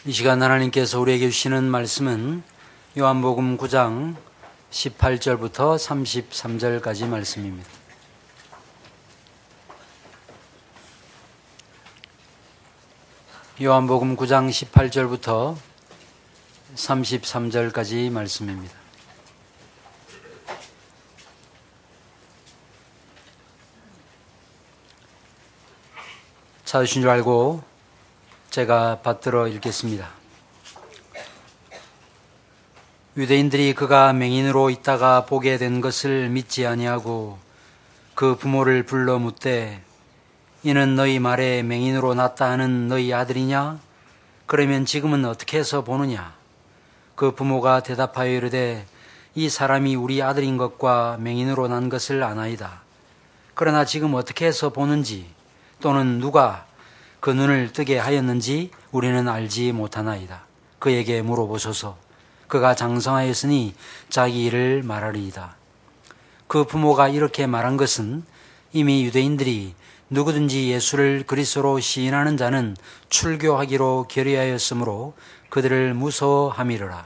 이 시간 하나님께서 우리에게 주시는 말씀은 요한복음 9장 18절부터 33절까지 말씀입니다. 요한복음 9장 18절부터 33절까지 말씀입니다. 찾으신 줄 알고 제가 받들어 읽겠습니다. 유대인들이 그가 맹인으로 있다가 보게 된 것을 믿지 아니하고 그 부모를 불러 묻되 이는 너희 말에 맹인으로 났다 하는 너희 아들이냐? 그러면 지금은 어떻게 해서 보느냐? 그 부모가 대답하여 이르되 이 사람이 우리 아들인 것과 맹인으로 난 것을 아나이다. 그러나 지금 어떻게 해서 보는지 또는 누가 그 눈을 뜨게 하였는지 우리는 알지 못하나이다. 그에게 물어보소서. 그가 장성하였으니 자기 일을 말하리이다. 그 부모가 이렇게 말한 것은 이미 유대인들이 누구든지 예수를 그리스도로 시인하는 자는 출교하기로 결의하였으므로 그들을 무서워함이로라.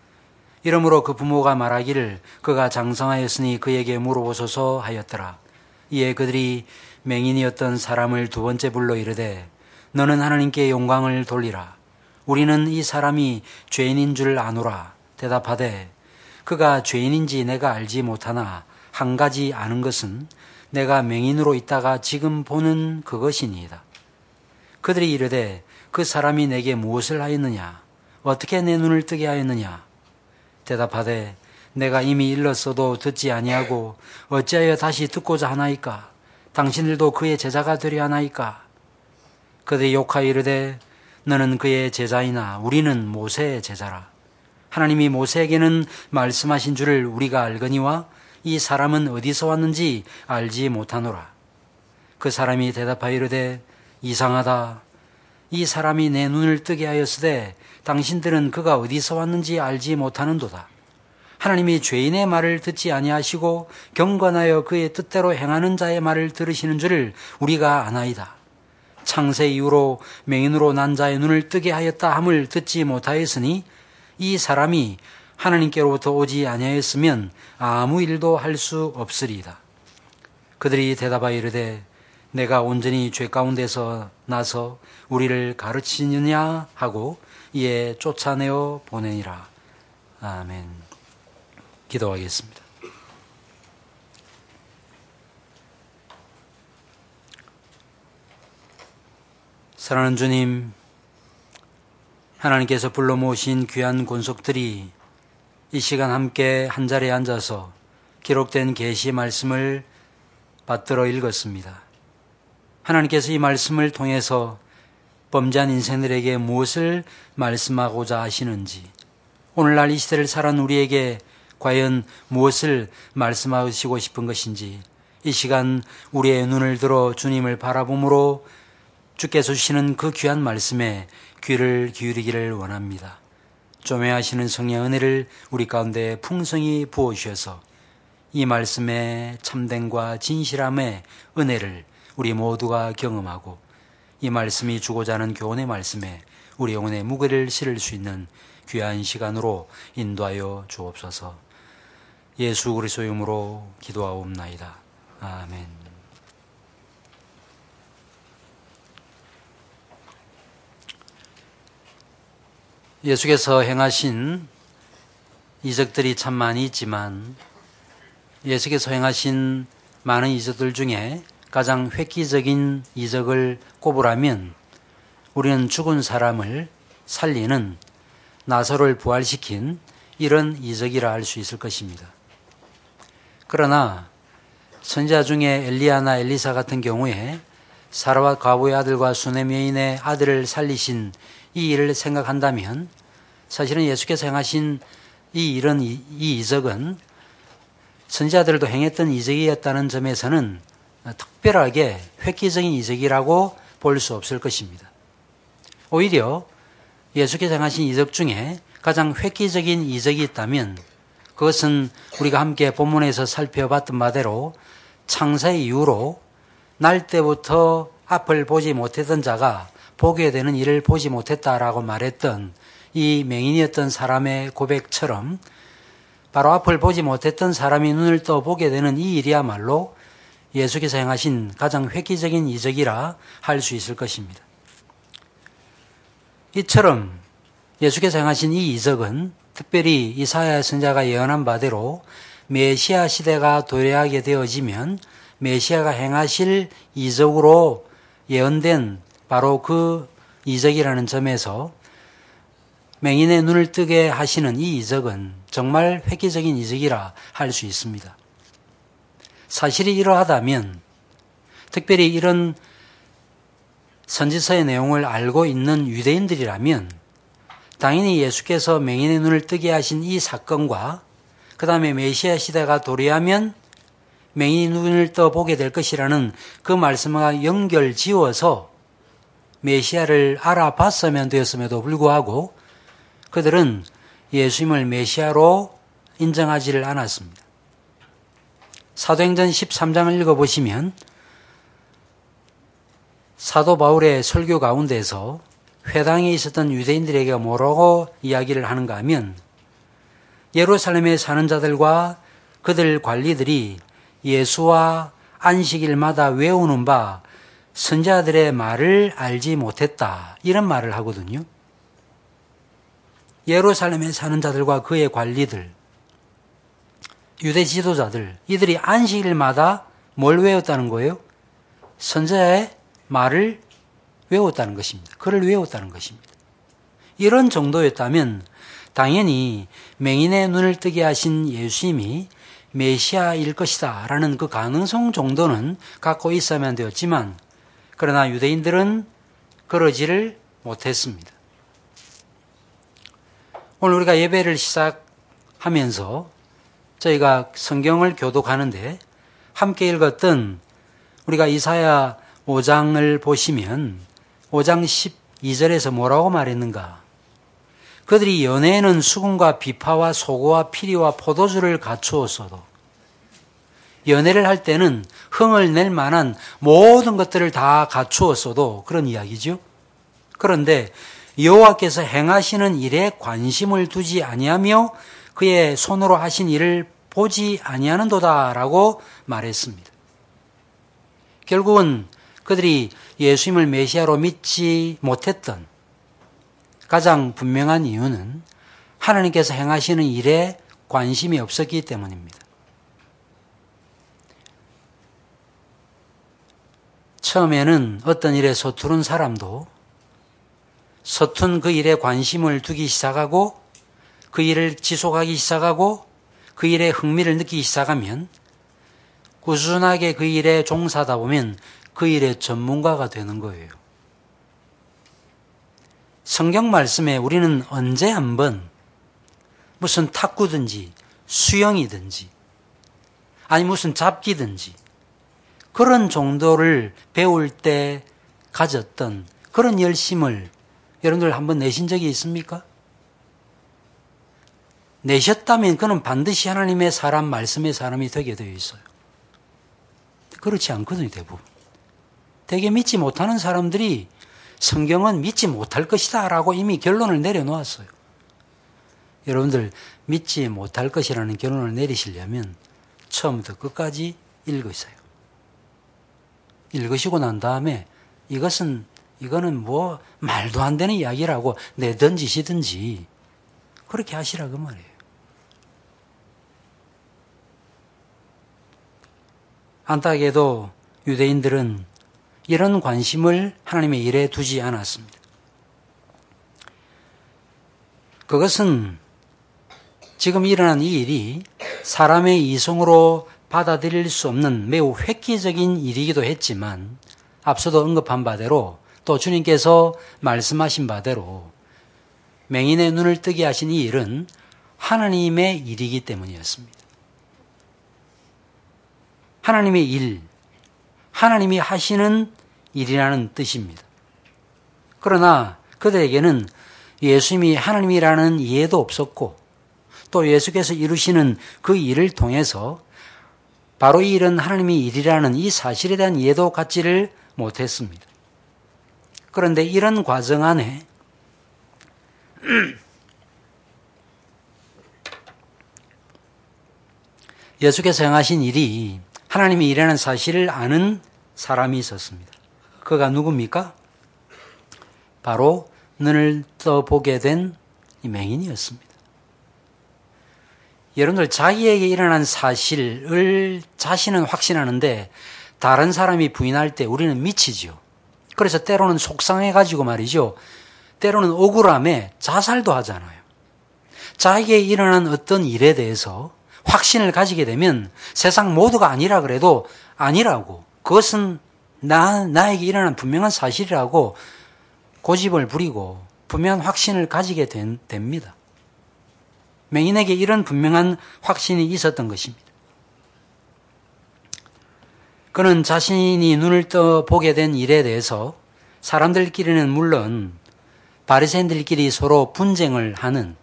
이러므로 그 부모가 말하기를 그가 장성하였으니 그에게 물어보소서 하였더라. 이에 그들이 맹인이었던 사람을 두 번째 불러 이르되 너는 하나님께 영광을 돌리라. 우리는 이 사람이 죄인인 줄 아노라. 대답하되 그가 죄인인지 내가 알지 못하나 한 가지 아는 것은 내가 맹인으로 있다가 지금 보는 그것이니이다. 그들이 이르되 그 사람이 내게 무엇을 하였느냐? 어떻게 내 눈을 뜨게 하였느냐? 대답하되 내가 이미 일렀어도 듣지 아니하고 어찌하여 다시 듣고자 하나이까? 당신들도 그의 제자가 되려 하나이까? 그들이 욕하여 이르되 너는 그의 제자이나 우리는 모세의 제자라. 하나님이 모세에게는 말씀하신 줄을 우리가 알거니와 이 사람은 어디서 왔는지 알지 못하노라. 그 사람이 대답하여 이르되 이상하다. 이 사람이 내 눈을 뜨게 하였으되 당신들은 그가 어디서 왔는지 알지 못하는도다. 하나님이 죄인의 말을 듣지 아니하시고 경건하여 그의 뜻대로 행하는 자의 말을 들으시는 줄을 우리가 아나이다. 창세 이후로 맹인으로 난 자의 눈을 뜨게 하였다 함을 듣지 못하였으니 이 사람이 하나님께로부터 오지 아니하였으면 아무 일도 할 수 없으리이다. 그들이 대답하여 이르되 내가 온전히 죄 가운데서 나서 우리를 가르치느냐 하고 이에 쫓아내어 보내니라. 아멘. 기도하겠습니다. 사랑하는 주님, 하나님께서 불러 모으신 귀한 권속들이 이 시간 함께 한자리에 앉아서 기록된 계시 말씀을 받들어 읽었습니다. 하나님께서 이 말씀을 통해서 범죄한 인생들에게 무엇을 말씀하고자 하시는지, 오늘날 이 시대를 살아온 우리에게 과연 무엇을 말씀하시고 싶은 것인지, 이 시간 우리의 눈을 들어 주님을 바라봄으로 주께서 주시는 그 귀한 말씀에 귀를 기울이기를 원합니다. 조매하시는 성령 은혜를 우리 가운데 풍성히 부어주셔서 이 말씀의 참됨과 진실함의 은혜를 우리 모두가 경험하고 이 말씀이 주고자 하는 교훈의 말씀에 우리 영혼의 무게를 실을 수 있는 귀한 시간으로 인도하여 주옵소서. 예수 그리스도의 이름으로 기도하옵나이다. 아멘. 예수께서 행하신 이적들이 참 많이 있지만 예수께서 행하신 많은 이적들 중에 가장 획기적인 이적을 꼽으라면 우리는 죽은 사람을 살리는 나사로를 부활시킨 이런 이적이라 할 수 있을 것입니다. 그러나 선지자 중에 엘리야나 엘리사 같은 경우에 사라와 과부의 아들과 수넴 여인의 아들을 살리신 이 일을 생각한다면 사실은 예수께서 행하신 이 이적은 선지자들도 행했던 이적이었다는 점에서는 특별하게 획기적인 이적이라고 볼 수 없을 것입니다. 오히려 예수께서 행하신 이적 중에 가장 획기적인 이적이 있다면 그것은 우리가 함께 본문에서 살펴봤던 바대로 창세 이후로 날 때부터 앞을 보지 못했던 자가 보게 되는 일을 보지 못했다라고 말했던 이 맹인이었던 사람의 고백처럼 바로 앞을 보지 못했던 사람이 눈을 떠 보게 되는 이 일이야말로 예수께서 행하신 가장 획기적인 이적이라 할 수 있을 것입니다. 이처럼 예수께서 행하신 이 이적은 특별히 이사야 선지자가 예언한 바대로 메시아 시대가 도래하게 되어지면 메시아가 행하실 이적으로 예언된 바로 그 이적이라는 점에서 맹인의 눈을 뜨게 하시는 이 이적은 정말 획기적인 이적이라 할 수 있습니다. 사실이 이러하다면 특별히 이런 선지서의 내용을 알고 있는 유대인들이라면 당연히 예수께서 맹인의 눈을 뜨게 하신 이 사건과 그 다음에 메시아 시대가 도래하면 맹인이 눈을 떠보게 될 것이라는 그 말씀과 연결 지어서 메시아를 알아봤으면 되었음에도 불구하고 그들은 예수님을 메시아로 인정하지를 않았습니다. 사도행전 13장을 읽어보시면 사도 바울의 설교 가운데서 회당에 있었던 유대인들에게 뭐라고 이야기를 하는가 하면 예루살렘에 사는 자들과 그들 관리들이 예수와 안식일마다 외우는 바 선지자들의 말을 알지 못했다. 이런 말을 하거든요. 예루살렘에 사는 자들과 그의 관리들, 유대 지도자들, 이들이 안식일마다 뭘 외웠다는 거예요? 선지자의 말을 외웠다는 것입니다. 글을 외웠다는 것입니다. 이런 정도였다면 당연히 맹인의 눈을 뜨게 하신 예수님이 메시아일 것이다 라는 그 가능성 정도는 갖고 있어야만 되었지만 그러나 유대인들은 그러지를 못했습니다. 오늘 우리가 예배를 시작하면서 저희가 성경을 교독하는데 함께 읽었던 우리가 이사야 5장을 보시면 5장 12절에서 뭐라고 말했는가? 그들이 연애에는 수금과 비파와 소고와 피리와 포도주를 갖추었어도 연애를 할 때는 흥을 낼 만한 모든 것들을 다 갖추었어도 그런 이야기죠. 그런데 여호와께서 행하시는 일에 관심을 두지 아니하며 그의 손으로 하신 일을 보지 아니하는도다라고 말했습니다. 결국은 그들이 예수님을 메시아로 믿지 못했던 가장 분명한 이유는 하나님께서 행하시는 일에 관심이 없었기 때문입니다. 처음에는 어떤 일에 서투른 사람도 서툰 그 일에 관심을 두기 시작하고 그 일을 지속하기 시작하고 그 일에 흥미를 느끼기 시작하면 꾸준하게 그 일에 종사하다 보면 그 일의 전문가가 되는 거예요. 성경 말씀에 우리는 언제 한번 무슨 탁구든지 수영이든지 아니 무슨 잡기든지 그런 정도를 배울 때 가졌던 그런 열심을 여러분들 한번 내신 적이 있습니까? 내셨다면 그는 반드시 하나님의 사람, 말씀의 사람이 되게 되어 있어요. 그렇지 않거든요, 대부분. 되게 믿지 못하는 사람들이 성경은 믿지 못할 것이다 라고 이미 결론을 내려놓았어요. 여러분들 믿지 못할 것이라는 결론을 내리시려면 처음부터 끝까지 읽으세요. 읽으시고 난 다음에 이거는 뭐 말도 안 되는 이야기라고 내던지시든지 그렇게 하시라 그 말이에요. 안타깝게도 유대인들은 이런 관심을 하나님의 일에 두지 않았습니다. 그것은 지금 일어난 이 일이 사람의 이성으로 받아들일 수 없는 매우 획기적인 일이기도 했지만 앞서도 언급한 바대로 또 주님께서 말씀하신 바대로 맹인의 눈을 뜨게 하신 이 일은 하나님의 일이기 때문이었습니다. 하나님의 일, 하나님이 하시는 일이라는 뜻입니다. 그러나 그들에게는 예수님이 하나님이라는 이해도 없었고 또 예수께서 이루시는 그 일을 통해서 바로 이 일은 하나님의 일이라는 이 사실에 대한 이해도 갖지를 못했습니다. 그런데 이런 과정 안에 예수께서 행하신 일이 하나님이 일하는 사실을 아는 사람이 있었습니다. 그가 누굽니까? 바로 눈을 떠보게 된 이 맹인이었습니다. 여러분들 자기에게 일어난 사실을 자신은 확신하는데 다른 사람이 부인할 때 우리는 미치죠. 그래서 때로는 속상해가지고 말이죠. 때로는 억울함에 자살도 하잖아요. 자기에게 일어난 어떤 일에 대해서 확신을 가지게 되면 세상 모두가 아니라 그래도 아니라고, 그것은 나에게 일어난 분명한 사실이라고 고집을 부리고 분명한 확신을 가지게 됩니다. 맹인에게 이런 분명한 확신이 있었던 것입니다. 그는 자신이 눈을 떠보게 된 일에 대해서 사람들끼리는 물론 바리새인들끼리 서로 분쟁을 하는,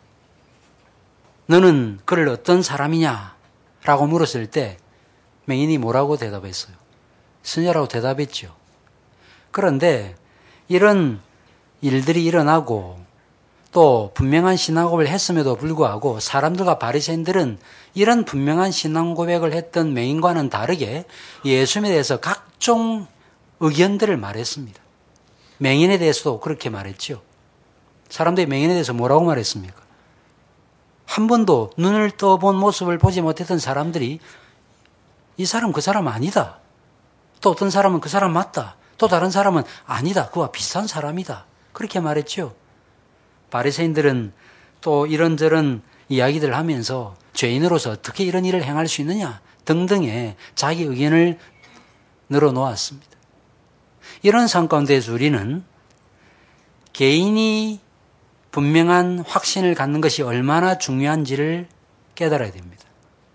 너는 그를 어떤 사람이냐? 라고 물었을 때 맹인이 뭐라고 대답했어요? 선녀라고 대답했죠. 그런데 이런 일들이 일어나고 또 분명한 신앙 고백을 했음에도 불구하고 사람들과 바리새인들은 이런 분명한 신앙 고백을 했던 맹인과는 다르게 예수님에 대해서 각종 의견들을 말했습니다. 맹인에 대해서도 그렇게 말했죠. 사람들이 맹인에 대해서 뭐라고 말했습니까? 한 번도 눈을 떠본 모습을 보지 못했던 사람들이 이 사람 그 사람 아니다. 또 어떤 사람은 그 사람 맞다. 또 다른 사람은 아니다. 그와 비슷한 사람이다. 그렇게 말했죠. 바리새인들은 또 이런저런 이야기들을 하면서 죄인으로서 어떻게 이런 일을 행할 수 있느냐 등등의 자기 의견을 늘어놓았습니다. 이런 상황 가운데서 우리는 개인이 분명한 확신을 갖는 것이 얼마나 중요한지를 깨달아야 됩니다.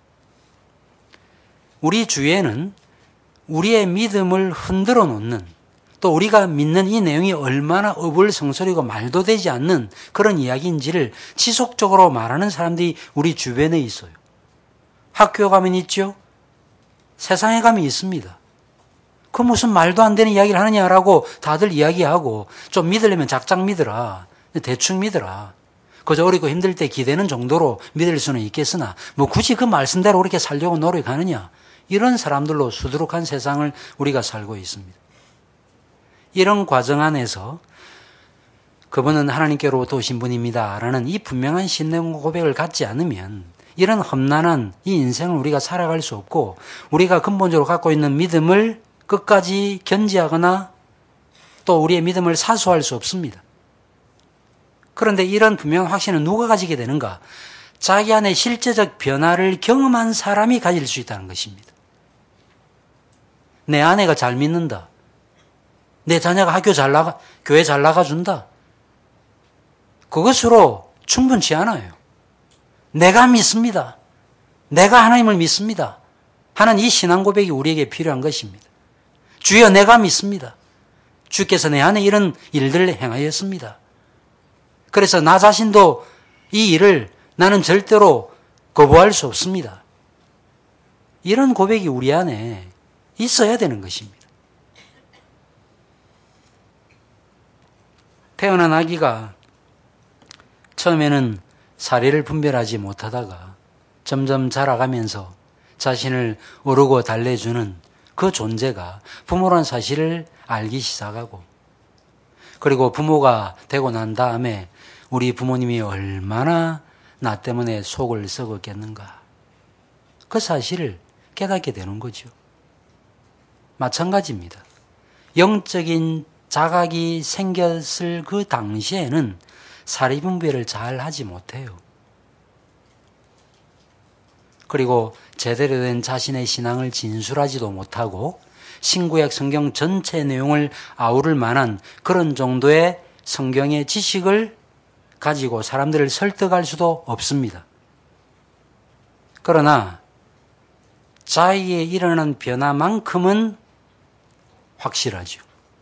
우리 주위에는 우리의 믿음을 흔들어 놓는, 또 우리가 믿는 이 내용이 얼마나 어불성설이고 말도 되지 않는 그런 이야기인지를 지속적으로 말하는 사람들이 우리 주변에 있어요. 학교에 가면 있죠? 세상에 가면 있습니다. 그 무슨 말도 안 되는 이야기를 하느냐라고 다들 이야기하고, 좀 믿으려면 작작 믿으라. 대충 믿으라. 그저 어렵고 힘들 때 기대는 정도로 믿을 수는 있겠으나 뭐 굳이 그 말씀대로 그렇게 살려고 노력하느냐. 이런 사람들로 수두룩한 세상을 우리가 살고 있습니다. 이런 과정 안에서 그분은 하나님께로부터 오신 분입니다 라는 이 분명한 신뢰 고백을 갖지 않으면 이런 험난한 이 인생을 우리가 살아갈 수 없고, 우리가 근본적으로 갖고 있는 믿음을 끝까지 견지하거나 또 우리의 믿음을 사수할 수 없습니다. 그런데 이런 분명한 확신은 누가 가지게 되는가? 자기 안에 실제적 변화를 경험한 사람이 가질 수 있다는 것입니다. 내 아내가 잘 믿는다. 내 자녀가 학교 교회 잘 나가준다. 그것으로 충분치 않아요. 내가 믿습니다. 내가 하나님을 믿습니다. 하는 이 신앙 고백이 우리에게 필요한 것입니다. 주여 내가 믿습니다. 주께서 내 안에 이런 일들을 행하였습니다. 그래서 나 자신도 이 일을 나는 절대로 거부할 수 없습니다. 이런 고백이 우리 안에 있어야 되는 것입니다. 태어난 아기가 처음에는 사리를 분별하지 못하다가 점점 자라가면서 자신을 오르고 달래주는 그 존재가 부모란 사실을 알기 시작하고, 그리고 부모가 되고 난 다음에 우리 부모님이 얼마나 나 때문에 속을 썩었겠는가, 그 사실을 깨닫게 되는 거죠. 마찬가지입니다. 영적인 자각이 생겼을 그 당시에는 사리분별을 잘 하지 못해요. 그리고 제대로 된 자신의 신앙을 진술하지도 못하고 신구약 성경 전체 내용을 아우를 만한 그런 정도의 성경의 지식을 가지고 사람들을 설득할 수도 없습니다. 그러나 자기에 일어난 변화만큼은 확실하죠.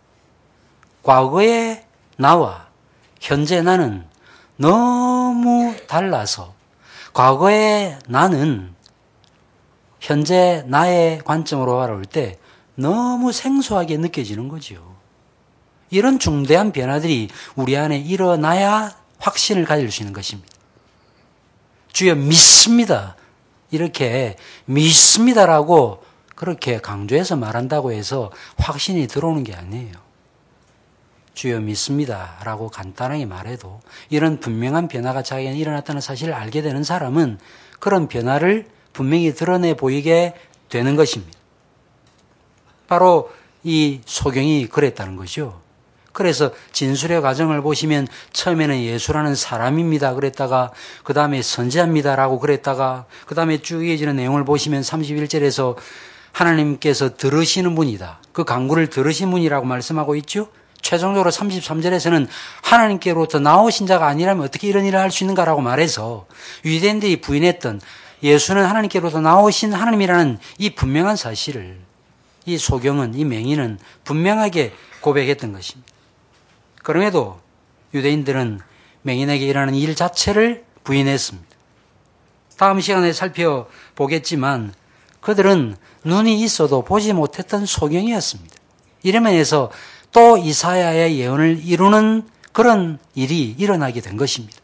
과거의 나와 현재 나는 너무 달라서 과거의 나는 현재 나의 관점으로 바라볼 때 너무 생소하게 느껴지는 거죠. 이런 중대한 변화들이 우리 안에 일어나야 확신을 가질 수 있는 것입니다. 주여 믿습니다. 이렇게 믿습니다라고 그렇게 강조해서 말한다고 해서 확신이 들어오는 게 아니에요. 주여 믿습니다라고 간단하게 말해도 이런 분명한 변화가 자기에게 일어났다는 사실을 알게 되는 사람은 그런 변화를 분명히 드러내 보이게 되는 것입니다. 바로 이 소경이 그랬다는 거죠. 그래서 진술의 과정을 보시면 처음에는 예수라는 사람입니다 그랬다가 그 다음에 선지자입니다라고 그랬다가 그 다음에 쭉 이어지는 내용을 보시면 31절에서 하나님께서 들으시는 분이다. 그 간구를 들으신 분이라고 말씀하고 있죠. 최종적으로 33절에서는 하나님께로부터 나오신 자가 아니라면 어떻게 이런 일을 할 수 있는가라고 말해서 유대인들이 부인했던 예수는 하나님께로부터 나오신 하나님이라는 이 분명한 사실을 이 소경은, 이 맹인은 분명하게 고백했던 것입니다. 그럼에도 유대인들은 맹인에게 일어나는 일 자체를 부인했습니다. 다음 시간에 살펴보겠지만 그들은 눈이 있어도 보지 못했던 소경이었습니다. 이러면서 또 이사야의 예언을 이루는 그런 일이 일어나게 된 것입니다.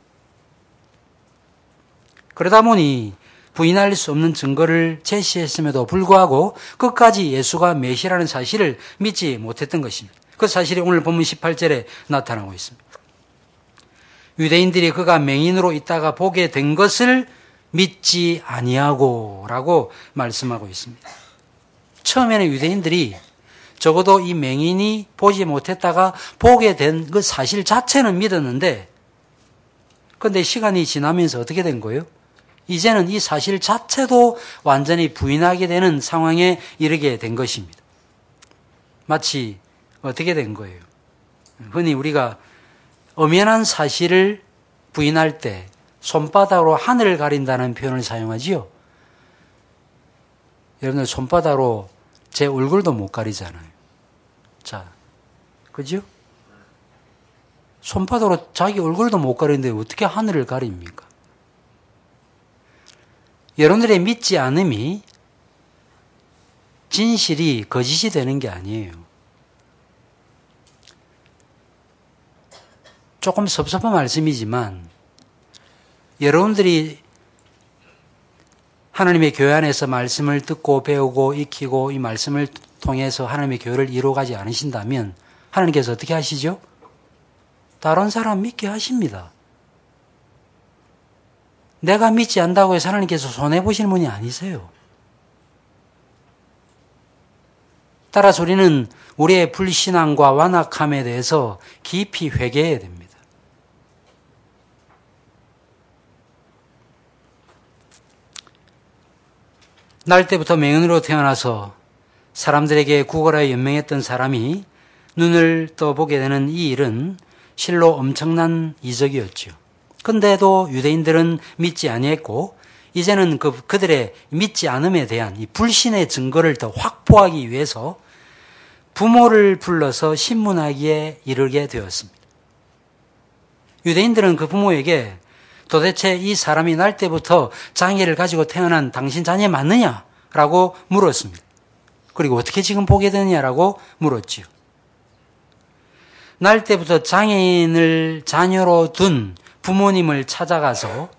그러다 보니 부인할 수 없는 증거를 제시했음에도 불구하고 끝까지 예수가 메시아라는 사실을 믿지 못했던 것입니다. 그 사실이 오늘 본문 18절에 나타나고 있습니다. 유대인들이 그가 맹인으로 있다가 보게 된 것을 믿지 아니하고 라고 말씀하고 있습니다. 처음에는 유대인들이 적어도 이 맹인이 보지 못했다가 보게 된 그 사실 자체는 믿었는데 그런데 시간이 지나면서 어떻게 된 거예요? 이제는 이 사실 자체도 완전히 부인하게 되는 상황에 이르게 된 것입니다. 마치 어떻게 된 거예요? 흔히 우리가 엄연한 사실을 부인할 때 손바닥으로 하늘을 가린다는 표현을 사용하지요. 여러분들 손바닥으로 제 얼굴도 못 가리잖아요. 자, 그죠? 손바닥으로 자기 얼굴도 못 가리는데 어떻게 하늘을 가립니까? 여러분들의 믿지 않음이 진실이 거짓이 되는 게 아니에요. 조금 섭섭한 말씀이지만 여러분들이 하나님의 교회 안에서 말씀을 듣고 배우고 익히고 이 말씀을 통해서 하나님의 교회를 이루어가지 않으신다면 하나님께서 어떻게 하시죠? 다른 사람 믿게 하십니다. 내가 믿지 않다고 해서 하나님께서 손해보시는 분이 아니세요. 따라서 우리는 우리의 불신앙과 완악함에 대해서 깊이 회개해야 됩니다. 날 때부터 맹인으로 태어나서 사람들에게 구걸하여 연명했던 사람이 눈을 떠보게 되는 이 일은 실로 엄청난 이적이었죠. 근데도 유대인들은 믿지 아니했고 이제는 그들의 믿지 않음에 대한 이 불신의 증거를 더 확보하기 위해서 부모를 불러서 신문하기에 이르게 되었습니다. 유대인들은 그 부모에게 도대체 이 사람이 날 때부터 장애를 가지고 태어난 당신 자녀 맞느냐? 라고 물었습니다. 그리고 어떻게 지금 보게 되느냐라고 물었지요. 날 때부터 장애인을 자녀로 둔 부모님을 찾아가서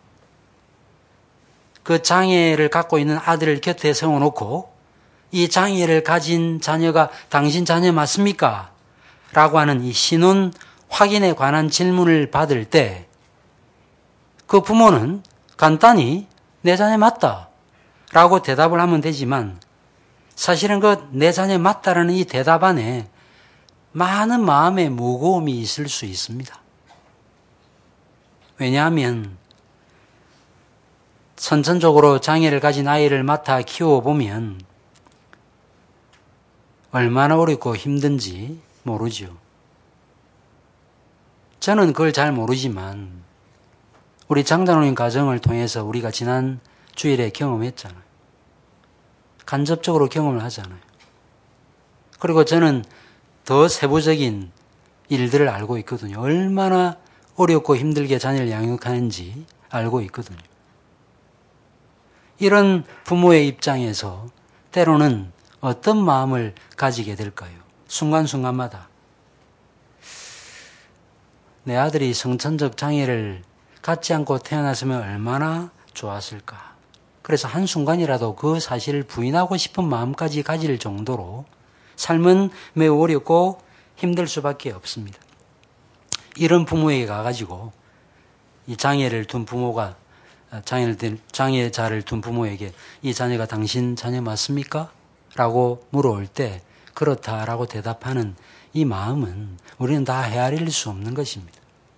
그 장애를 갖고 있는 아들을 곁에 세워놓고 이 장애를 가진 자녀가 당신 자녀 맞습니까? 라고 하는 이 신원 확인에 관한 질문을 받을 때 그 부모는 간단히 내 자녀 맞다 라고 대답을 하면 되지만 사실은 그 내 자녀 맞다라는 이 대답 안에 많은 마음의 무거움이 있을 수 있습니다. 왜냐하면 선천적으로 장애를 가진 아이를 맡아 키워보면 얼마나 어렵고 힘든지 모르죠. 저는 그걸 잘 모르지만 우리 장단원인 가정을 통해서 우리가 지난 주일에 경험했잖아요. 간접적으로 경험을 하잖아요. 그리고 저는 더 세부적인 일들을 알고 있거든요. 얼마나 어렵고 힘들게 자녀를 양육하는지 알고 있거든요. 이런 부모의 입장에서 때로는 어떤 마음을 가지게 될까요? 순간순간마다. 내 아들이 성천적 장애를 갖지 않고 태어났으면 얼마나 좋았을까. 그래서 한순간이라도 그 사실을 부인하고 싶은 마음까지 가질 정도로 삶은 매우 어렵고 힘들 수밖에 없습니다. 이런 부모에게 가가지고 이 장애를 둔 부모가 장애자를 둔 부모에게 이 자녀가 당신 자녀 맞습니까? 라고 물어올 때 그렇다라고 대답하는 이 마음은 우리는 다 헤아릴 수 없는 것입니다.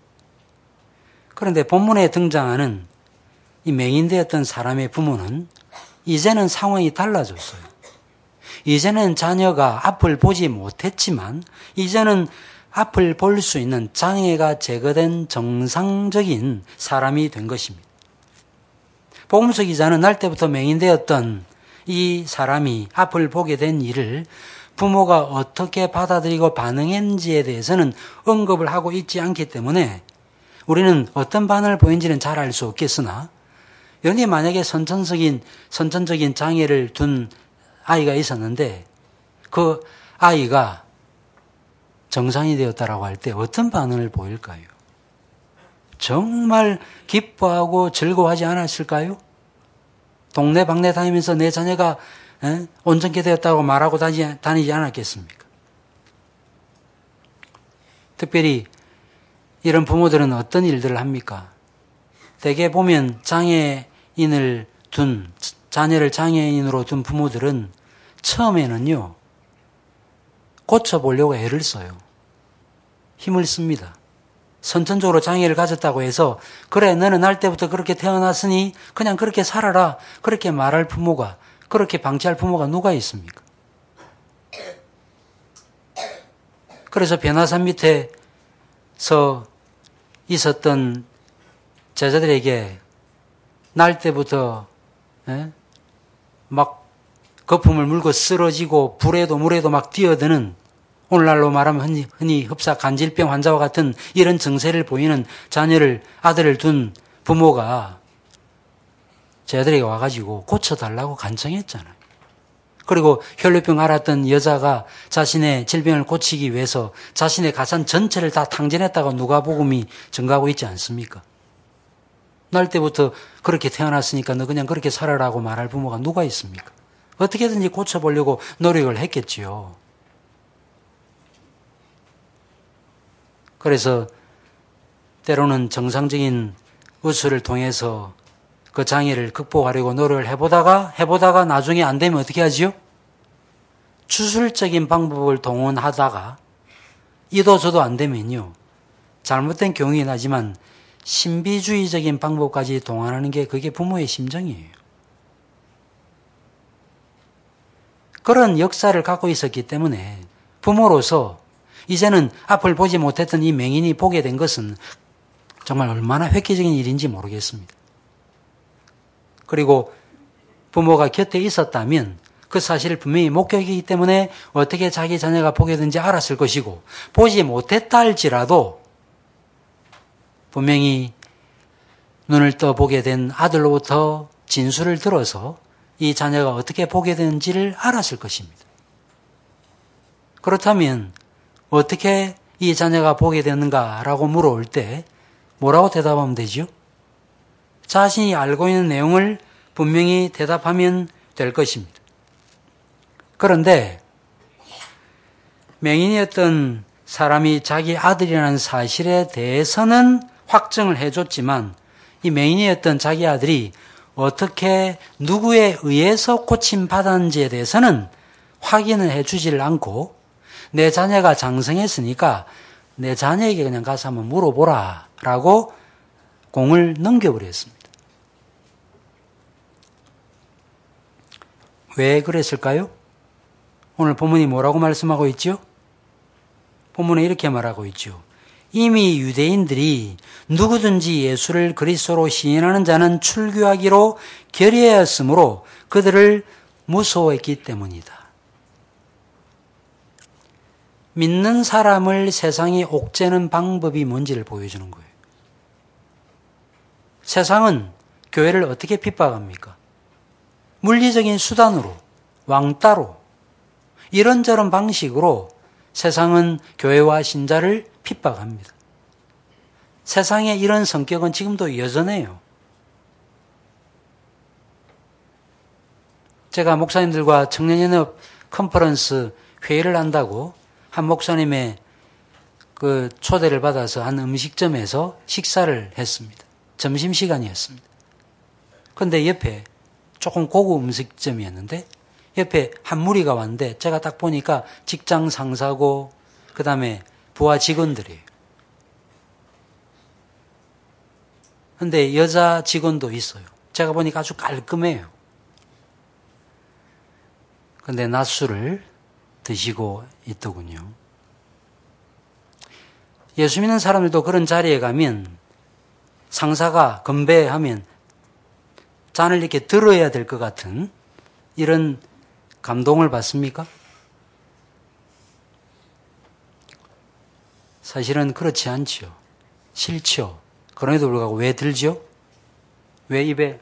그런데 본문에 등장하는 이 맹인되었던 사람의 부모는 이제는 상황이 달라졌어요. 이제는 자녀가 앞을 보지 못했지만 이제는 앞을 볼 수 있는 장애가 제거된 정상적인 사람이 된 것입니다. 복음서 기자는 날 때부터 맹인되었던 이 사람이 앞을 보게 된 일을 부모가 어떻게 받아들이고 반응했는지에 대해서는 언급을 하고 있지 않기 때문에 우리는 어떤 반응을 보인지는 잘 알 수 없겠으나 여기 만약에 선천적인 장애를 둔 아이가 있었는데 그 아이가 정상이 되었다라고 할 때 어떤 반응을 보일까요? 정말 기뻐하고 즐거워하지 않았을까요? 동네방네 다니면서 내 자녀가 온전케 되었다고 말하고 다니지 않았겠습니까? 특별히 이런 부모들은 어떤 일들을 합니까? 대개 보면 자녀를 장애인으로 둔 부모들은 처음에는요, 고쳐보려고 애를 써요. 힘을 씁니다. 선천적으로 장애를 가졌다고 해서 그래 너는 날 때부터 그렇게 태어났으니 그냥 그렇게 살아라 그렇게 말할 부모가 그렇게 방치할 부모가 누가 있습니까? 그래서 변화산 밑에서 있었던 제자들에게 날 때부터 막 거품을 물고 쓰러지고 불에도 물에도 막 뛰어드는 오늘날로 말하면 흔히 흡사 간질병 환자와 같은 이런 증세를 보이는 아들을 둔 부모가 제자들에게 와가지고 고쳐달라고 간청했잖아요. 그리고 혈류병 앓았던 여자가 자신의 질병을 고치기 위해서 자신의 가산 전체를 다 탕진했다고 누가복음이 증가하고 있지 않습니까? 날 때부터 그렇게 태어났으니까 너 그냥 그렇게 살아라고 말할 부모가 누가 있습니까? 어떻게든지 고쳐보려고 노력을 했겠지요. 그래서 때로는 정상적인 의술을 통해서 그 장애를 극복하려고 노력을 해보다가 나중에 안 되면 어떻게 하지요? 주술적인 방법을 동원하다가 이도 저도 안 되면요. 잘못된 경우이긴 하지만 신비주의적인 방법까지 동원하는 게 그게 부모의 심정이에요. 그런 역사를 갖고 있었기 때문에 부모로서 이제는 앞을 보지 못했던 이 맹인이 보게 된 것은 정말 얼마나 획기적인 일인지 모르겠습니다. 그리고 부모가 곁에 있었다면 그 사실을 분명히 목격이기 때문에 어떻게 자기 자녀가 보게 된지 알았을 것이고 보지 못했다 할지라도 분명히 눈을 떠 보게 된 아들로부터 진술을 들어서 이 자녀가 어떻게 보게 되는지를 알았을 것입니다. 그렇다면 어떻게 이 자녀가 보게 되는가라고 물어올 때 뭐라고 대답하면 되죠? 자신이 알고 있는 내용을 분명히 대답하면 될 것입니다. 그런데 맹인이었던 사람이 자기 아들이라는 사실에 대해서는 확정을 해줬지만 이 맹인이었던 자기 아들이 어떻게 누구에 의해서 고침받았는지에 대해서는 확인을 해주지를 않고 내 자녀가 장성했으니까 내 자녀에게 그냥 가서 한번 물어보라 라고 공을 넘겨버렸습니다. 왜 그랬을까요? 오늘 본문이 뭐라고 말씀하고 있죠? 본문에 이렇게 말하고 있죠. 이미 유대인들이 누구든지 예수를 그리스도로 시인하는 자는 출교하기로 결의하였으므로 그들을 무서워했기 때문이다. 믿는 사람을 세상이 옥죄는 방법이 뭔지를 보여주는 거예요. 세상은 교회를 어떻게 핍박합니까? 물리적인 수단으로, 왕따로, 이런저런 방식으로 세상은 교회와 신자를 핍박합니다. 세상에 이런 성격은 지금도 여전해요. 제가 목사님들과 청년연합 컨퍼런스 회의를 한다고 한 목사님의 그 초대를 받아서 한 음식점에서 식사를 했습니다. 점심시간이었습니다. 그런데 옆에 조금 고급 음식점이었는데 옆에 한 무리가 왔는데 제가 딱 보니까 직장 상사고 그 다음에 부하 직원들이에요. 근데 여자 직원도 있어요. 제가 보니까 아주 깔끔해요. 근데 낮술을 드시고 있더군요. 예수 믿는 사람들도 그런 자리에 가면 상사가 건배하면 잔을 이렇게 들어야 될 것 같은 이런 감동을 받습니까? 사실은 그렇지 않죠. 싫죠. 그럼에도 불구하고 왜 들죠? 왜 입에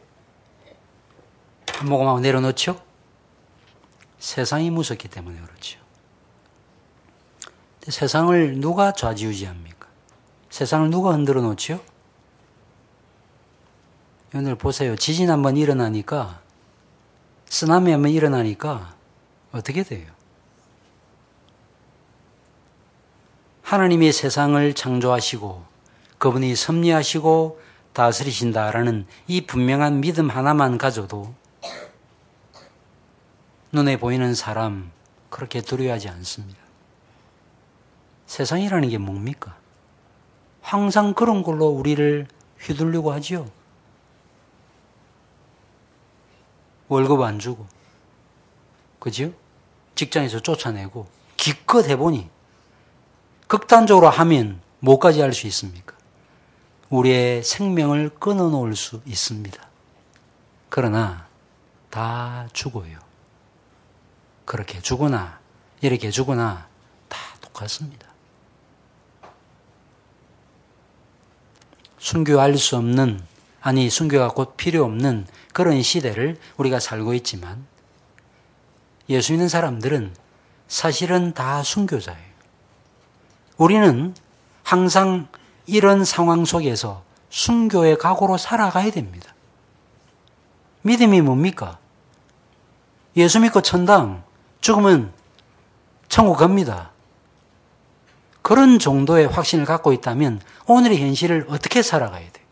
한 모금하고 내려놓죠? 세상이 무섭기 때문에 그렇죠. 세상을 누가 좌지우지합니까? 세상을 누가 흔들어 놓죠? 오늘 보세요. 지진 한번 일어나니까, 쓰나미 한번 일어나니까 어떻게 돼요? 하나님이 세상을 창조하시고 그분이 섭리하시고 다스리신다라는 이 분명한 믿음 하나만 가져도 눈에 보이는 사람 그렇게 두려워하지 않습니다. 세상이라는 게 뭡니까? 항상 그런 걸로 우리를 휘둘리고 하지요. 월급 안 주고, 그죠? 직장에서 쫓아내고, 기껏 해보니, 극단적으로 하면 뭐까지 할 수 있습니까? 우리의 생명을 끊어놓을 수 있습니다. 그러나 다 죽어요. 그렇게 죽으나 이렇게 죽으나 다 똑같습니다. 순교할 수 없는, 아니 순교가 곧 필요 없는 그런 시대를 우리가 살고 있지만 예수 믿는 사람들은 사실은 다 순교자예요. 우리는 항상 이런 상황 속에서 순교의 각오로 살아가야 됩니다. 믿음이 뭡니까? 예수 믿고 천당, 죽으면 천국 갑니다. 그런 정도의 확신을 갖고 있다면 오늘의 현실을 어떻게 살아가야 돼?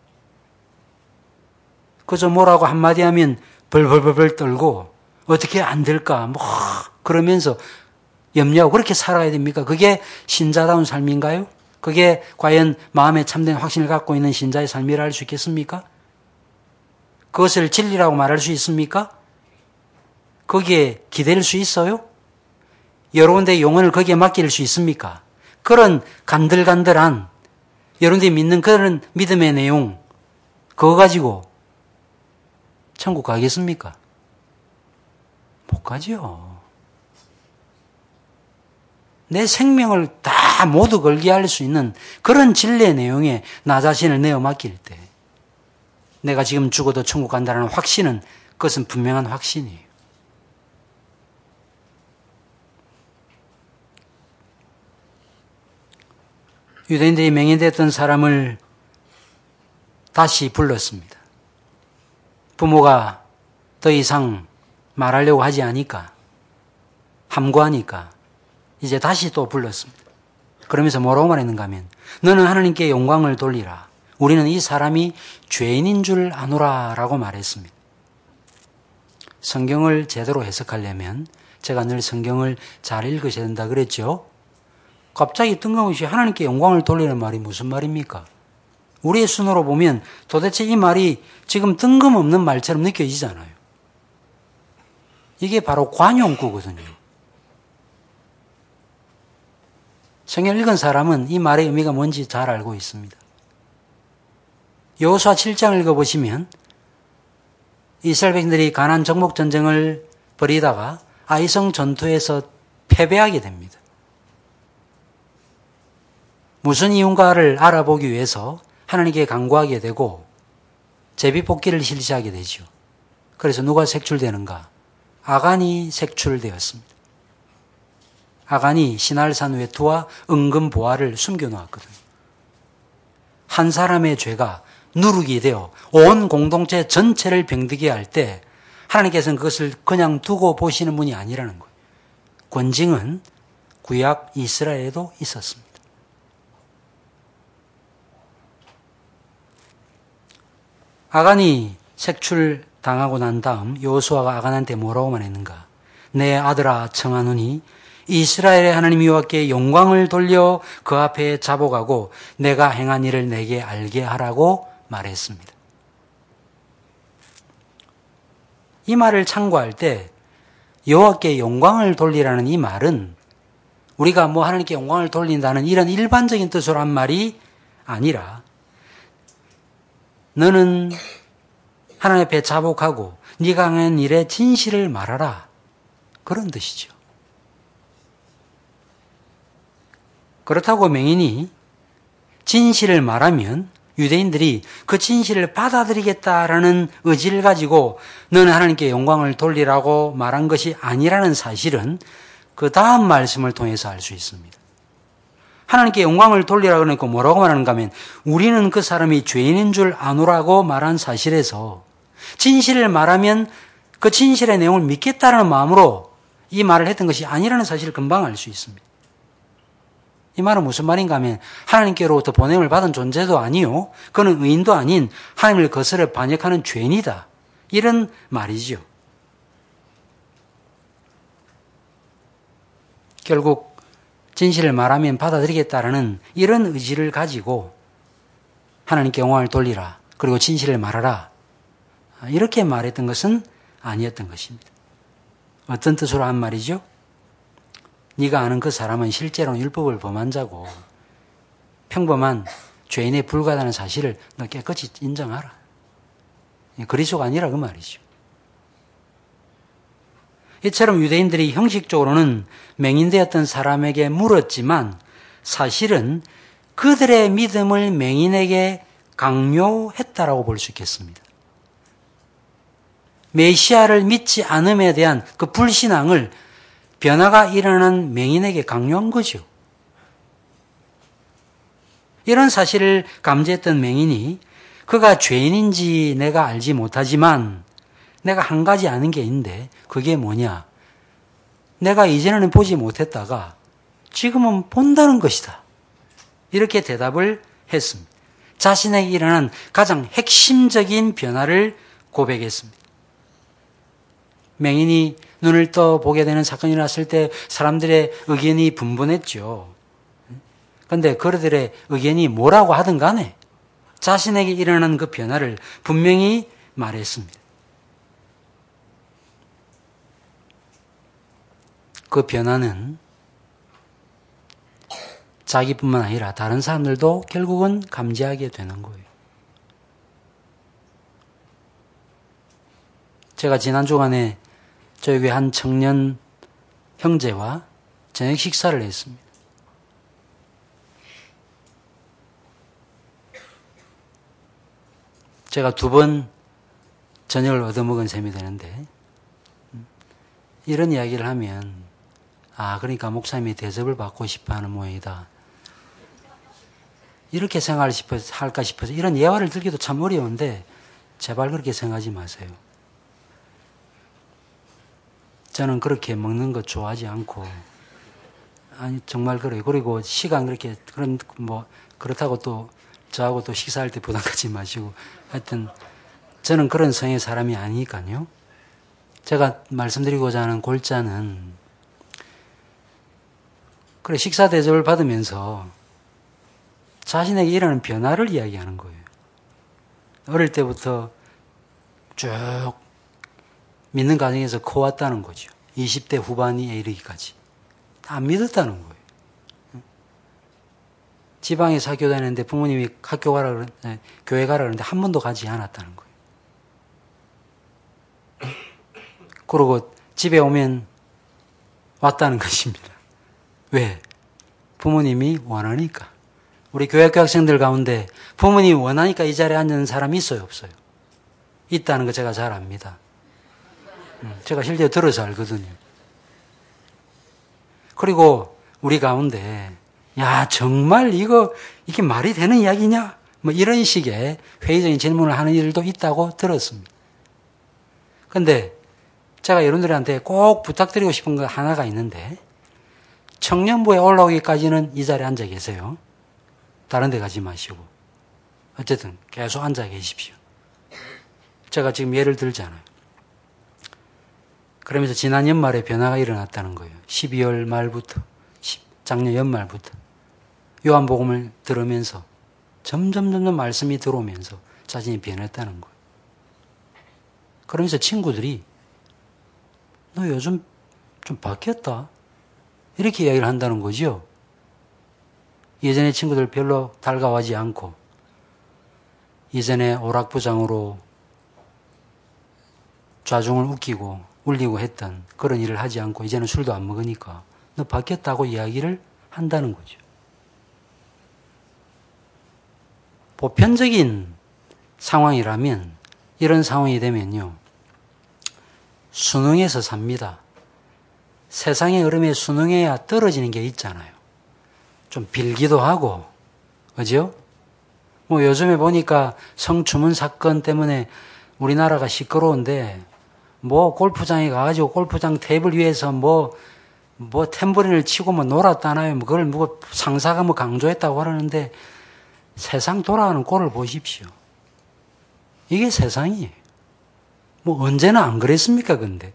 그저 뭐라고 한마디 하면 벌벌벌 떨고 어떻게 안 될까 뭐 그러면서 염려하고 그렇게 살아야 됩니까? 그게 신자다운 삶인가요? 그게 과연 마음에 참된 확신을 갖고 있는 신자의 삶이라 할 수 있겠습니까? 그것을 진리라고 말할 수 있습니까? 거기에 기댈 수 있어요? 여러분들의 영혼을 거기에 맡길 수 있습니까? 그런 간들간들한 여러분들이 믿는 그런 믿음의 내용 그거 가지고 천국 가겠습니까? 못 가죠. 내 생명을 다 모두 걸게 할 수 있는 그런 진리의 내용에 나 자신을 내어 맡길 때 내가 지금 죽어도 천국 간다는 확신은 그것은 분명한 확신이에요. 유대인들이 맹인됐던 사람을 다시 불렀습니다. 부모가 더 이상 말하려고 하지 않으니까, 함구하니까 이제 다시 또 불렀습니다. 그러면서 뭐라고 말했는가 하면 너는 하나님께 영광을 돌리라. 우리는 이 사람이 죄인인 줄 아노라 라고 말했습니다. 성경을 제대로 해석하려면 제가 늘 성경을 잘 읽으셔야 된다 그랬죠. 갑자기 뜬금없이 하나님께 영광을 돌리는 말이 무슨 말입니까? 우리의 순으로 보면 도대체 이 말이 지금 뜬금없는 말처럼 느껴지잖아요. 이게 바로 관용구거든요. 성경 읽은 사람은 이 말의 의미가 뭔지 잘 알고 있습니다. 여호수아 7장을 읽어보시면 이스라엘 백성들이 가나안 정복 전쟁을 벌이다가 아이성 전투에서 패배하게 됩니다. 무슨 이유인가를 알아보기 위해서 하나님께 간구하게 되고 제비뽑기를 실시하게 되죠. 그래서 누가 색출되는가? 아간이 색출되었습니다. 아간이 시날산 외투와 은금 보화를 숨겨놓았거든요. 한 사람의 죄가 누룩이 되어 온 공동체 전체를 병들게 할 때 하나님께서는 그것을 그냥 두고 보시는 분이 아니라는 거예요. 권징은 구약 이스라엘에도 있었습니다. 아간이 색출당하고 난 다음 여호수아가 아간한테 뭐라고 말했는가? 내 아들아 청하노니 이스라엘의 하나님 여호와께 영광을 돌려 그 앞에 자복하고 내가 행한 일을 내게 알게 하라고 말했습니다. 이 말을 참고할 때 여호와께 영광을 돌리라는 이 말은 우리가 뭐 하나님께 영광을 돌린다는 이런 일반적인 뜻으로 한 말이 아니라 너는 하나님 앞에 자복하고 네가 한 일에 진실을 말하라. 그런 뜻이죠. 그렇다고 맹인이 진실을 말하면 유대인들이 그 진실을 받아들이겠다라는 의지를 가지고 너는 하나님께 영광을 돌리라고 말한 것이 아니라는 사실은 그 다음 말씀을 통해서 알 수 있습니다. 하나님께 영광을 돌리라고 그러니까 뭐라고 말하는가 하면 우리는 그 사람이 죄인인 줄 아노라고 말한 사실에서 진실을 말하면 그 진실의 내용을 믿겠다라는 마음으로 이 말을 했던 것이 아니라는 사실을 금방 알 수 있습니다. 이 말은 무슨 말인가 하면 하나님께로부터 보냄을 받은 존재도 아니요. 그는 의인도 아닌 하나님을 거스려 반역하는 죄인이다. 이런 말이죠. 결국 진실을 말하면 받아들이겠다라는 이런 의지를 가지고 하나님께 영광을 돌리라. 그리고 진실을 말하라. 이렇게 말했던 것은 아니었던 것입니다. 어떤 뜻으로 한 말이죠? 네가 아는 그 사람은 실제로는 율법을 범한 자고 평범한 죄인에 불과하다는 사실을 너 깨끗이 인정하라. 그리스도가 아니라 그 말이죠. 이처럼 유대인들이 형식적으로는 맹인되었던 사람에게 물었지만 사실은 그들의 믿음을 맹인에게 강요했다라고 볼 수 있겠습니다. 메시아를 믿지 않음에 대한 그 불신앙을 변화가 일어난 맹인에게 강요한 거죠. 이런 사실을 감지했던 맹인이 그가 죄인인지 내가 알지 못하지만 내가 한 가지 아는 게 있는데 그게 뭐냐? 내가 이전에는 보지 못했다가 지금은 본다는 것이다. 이렇게 대답을 했습니다. 자신에게 일어난 가장 핵심적인 변화를 고백했습니다. 맹인이 눈을 떠 보게 되는 사건이 났을 때 사람들의 의견이 분분했죠. 그런데 그들의 의견이 뭐라고 하든 간에 자신에게 일어난 그 변화를 분명히 말했습니다. 그 변화는 자기뿐만 아니라 다른 사람들도 결국은 감지하게 되는 거예요. 제가 지난 주간에 저희 교회 한 청년 형제와 저녁 식사를 했습니다. 제가 2번 저녁을 얻어먹은 셈이 되는데 이런 이야기를 하면 그러니까 목사님이 대접을 받고 싶어하는 모양이다. 이렇게 할까 싶어서 이런 예화를 들기도 참 어려운데 제발 그렇게 생각하지 마세요. 저는 그렇게 먹는 거 좋아하지 않고 정말 그래요. 그리고 시간 그렇게 그렇다고 또 저하고 또 식사할 때 부담 갖지 마시고 하여튼 저는 그런 성의 사람이 아니니까요. 제가 말씀드리고자 하는 골자는 그래 식사 대접을 받으면서 자신에게 일어나는 변화를 이야기하는 거예요. 어릴 때부터 쭉 믿는 과정에서 커왔다는 거죠. 20대 후반에 이르기까지. 다 믿었다는 거예요. 지방에서 학교 다니는데 부모님이 학교 가라 교회 가라 그러는데 한 번도 가지 않았다는 거예요. 그러고 집에 오면 왔다는 것입니다. 왜? 부모님이 원하니까. 우리 교회학교 학생들 가운데 부모님이 원하니까 이 자리에 앉는 사람이 있어요, 없어요? 있다는 거 제가 잘 압니다. 제가 실제 들어서 알거든요. 그리고 우리 가운데 야 정말 이게 말이 되는 이야기냐? 뭐 이런 식의 회의적인 질문을 하는 일도 있다고 들었습니다. 근데 제가 여러분들한테 꼭 부탁드리고 싶은 거 하나가 있는데, 청년부에 올라오기까지는 이 자리에 앉아 계세요. 다른 데 가지 마시고. 어쨌든 계속 앉아 계십시오. 제가 지금 예를 들잖아요. 그러면서 지난 연말에 변화가 일어났다는 거예요. 12월 말부터, 작년 연말부터. 요한복음을 들으면서 점점 말씀이 들어오면서 자신이 변했다는 거예요. 그러면서 친구들이 너 요즘 좀 바뀌었다. 이렇게 이야기를 한다는 거죠. 예전에 친구들 별로 달가워하지 않고 예전에 오락부장으로 좌중을 웃기고 울리고 했던 그런 일을 하지 않고 이제는 술도 안 먹으니까 너 바뀌었다고 이야기를 한다는 거죠. 보편적인 상황이라면 이런 상황이 되면요. 순응해서 삽니다. 세상의 흐름에 순응해야 떨어지는 게 있잖아요. 좀 빌기도 하고, 그죠? 뭐 요즘에 보니까 성추문 사건 때문에 우리나라가 시끄러운데, 뭐 골프장에 가가지고 골프장 테이블 위에서 뭐 탬버린을 치고 뭐 놀았다나요? 뭐 그걸 뭐 상사가 뭐 강조했다고 하는데, 세상 돌아가는 꼴을 보십시오. 이게 세상이에요. 뭐 언제나 안 그랬습니까, 근데?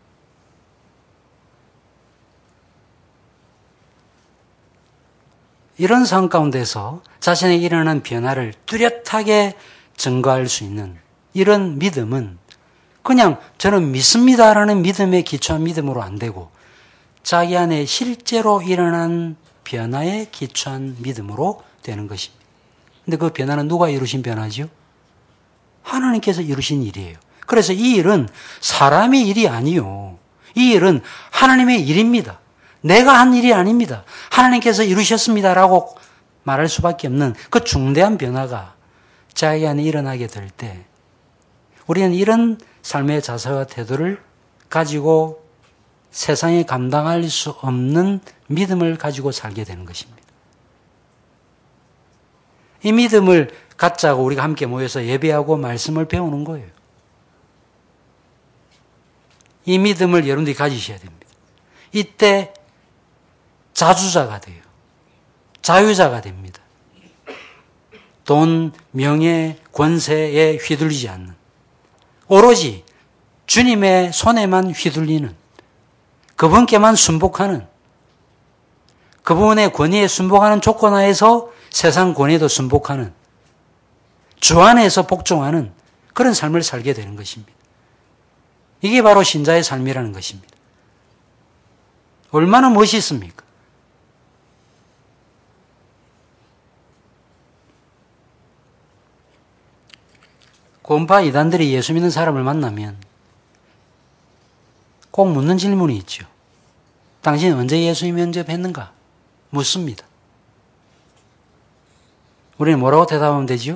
이런 상황 가운데서 자신에게 일어난 변화를 뚜렷하게 증거할 수 있는 이런 믿음은 그냥 저는 믿습니다라는 믿음에 기초한 믿음으로 안 되고 자기 안에 실제로 일어난 변화에 기초한 믿음으로 되는 것입니다. 근데 그 변화는 누가 이루신 변화죠? 하나님께서 이루신 일이에요. 그래서 이 일은 사람의 일이 아니요. 이 일은 하나님의 일입니다. 내가 한 일이 아닙니다. 하나님께서 이루셨습니다라고 말할 수밖에 없는 그 중대한 변화가 자기 안에 일어나게 될 때 우리는 이런 삶의 자세와 태도를 가지고 세상에 감당할 수 없는 믿음을 가지고 살게 되는 것입니다. 이 믿음을 갖자고 우리가 함께 모여서 예배하고 말씀을 배우는 거예요. 이 믿음을 여러분들이 가지셔야 됩니다. 이때 자주자가 돼요. 자유자가 됩니다. 돈, 명예, 권세에 휘둘리지 않는, 오로지 주님의 손에만 휘둘리는, 그분께만 순복하는, 그분의 권위에 순복하는 조건 하에서 세상 권위에도 순복하는, 주 안에서 복종하는 그런 삶을 살게 되는 것입니다. 이게 바로 신자의 삶이라는 것입니다. 얼마나 멋있습니까? 곰파 이단들이 예수 믿는 사람을 만나면 꼭 묻는 질문이 있죠. 당신 언제 예수님 면접했는가? 묻습니다. 우리는 뭐라고 대답하면 되지요?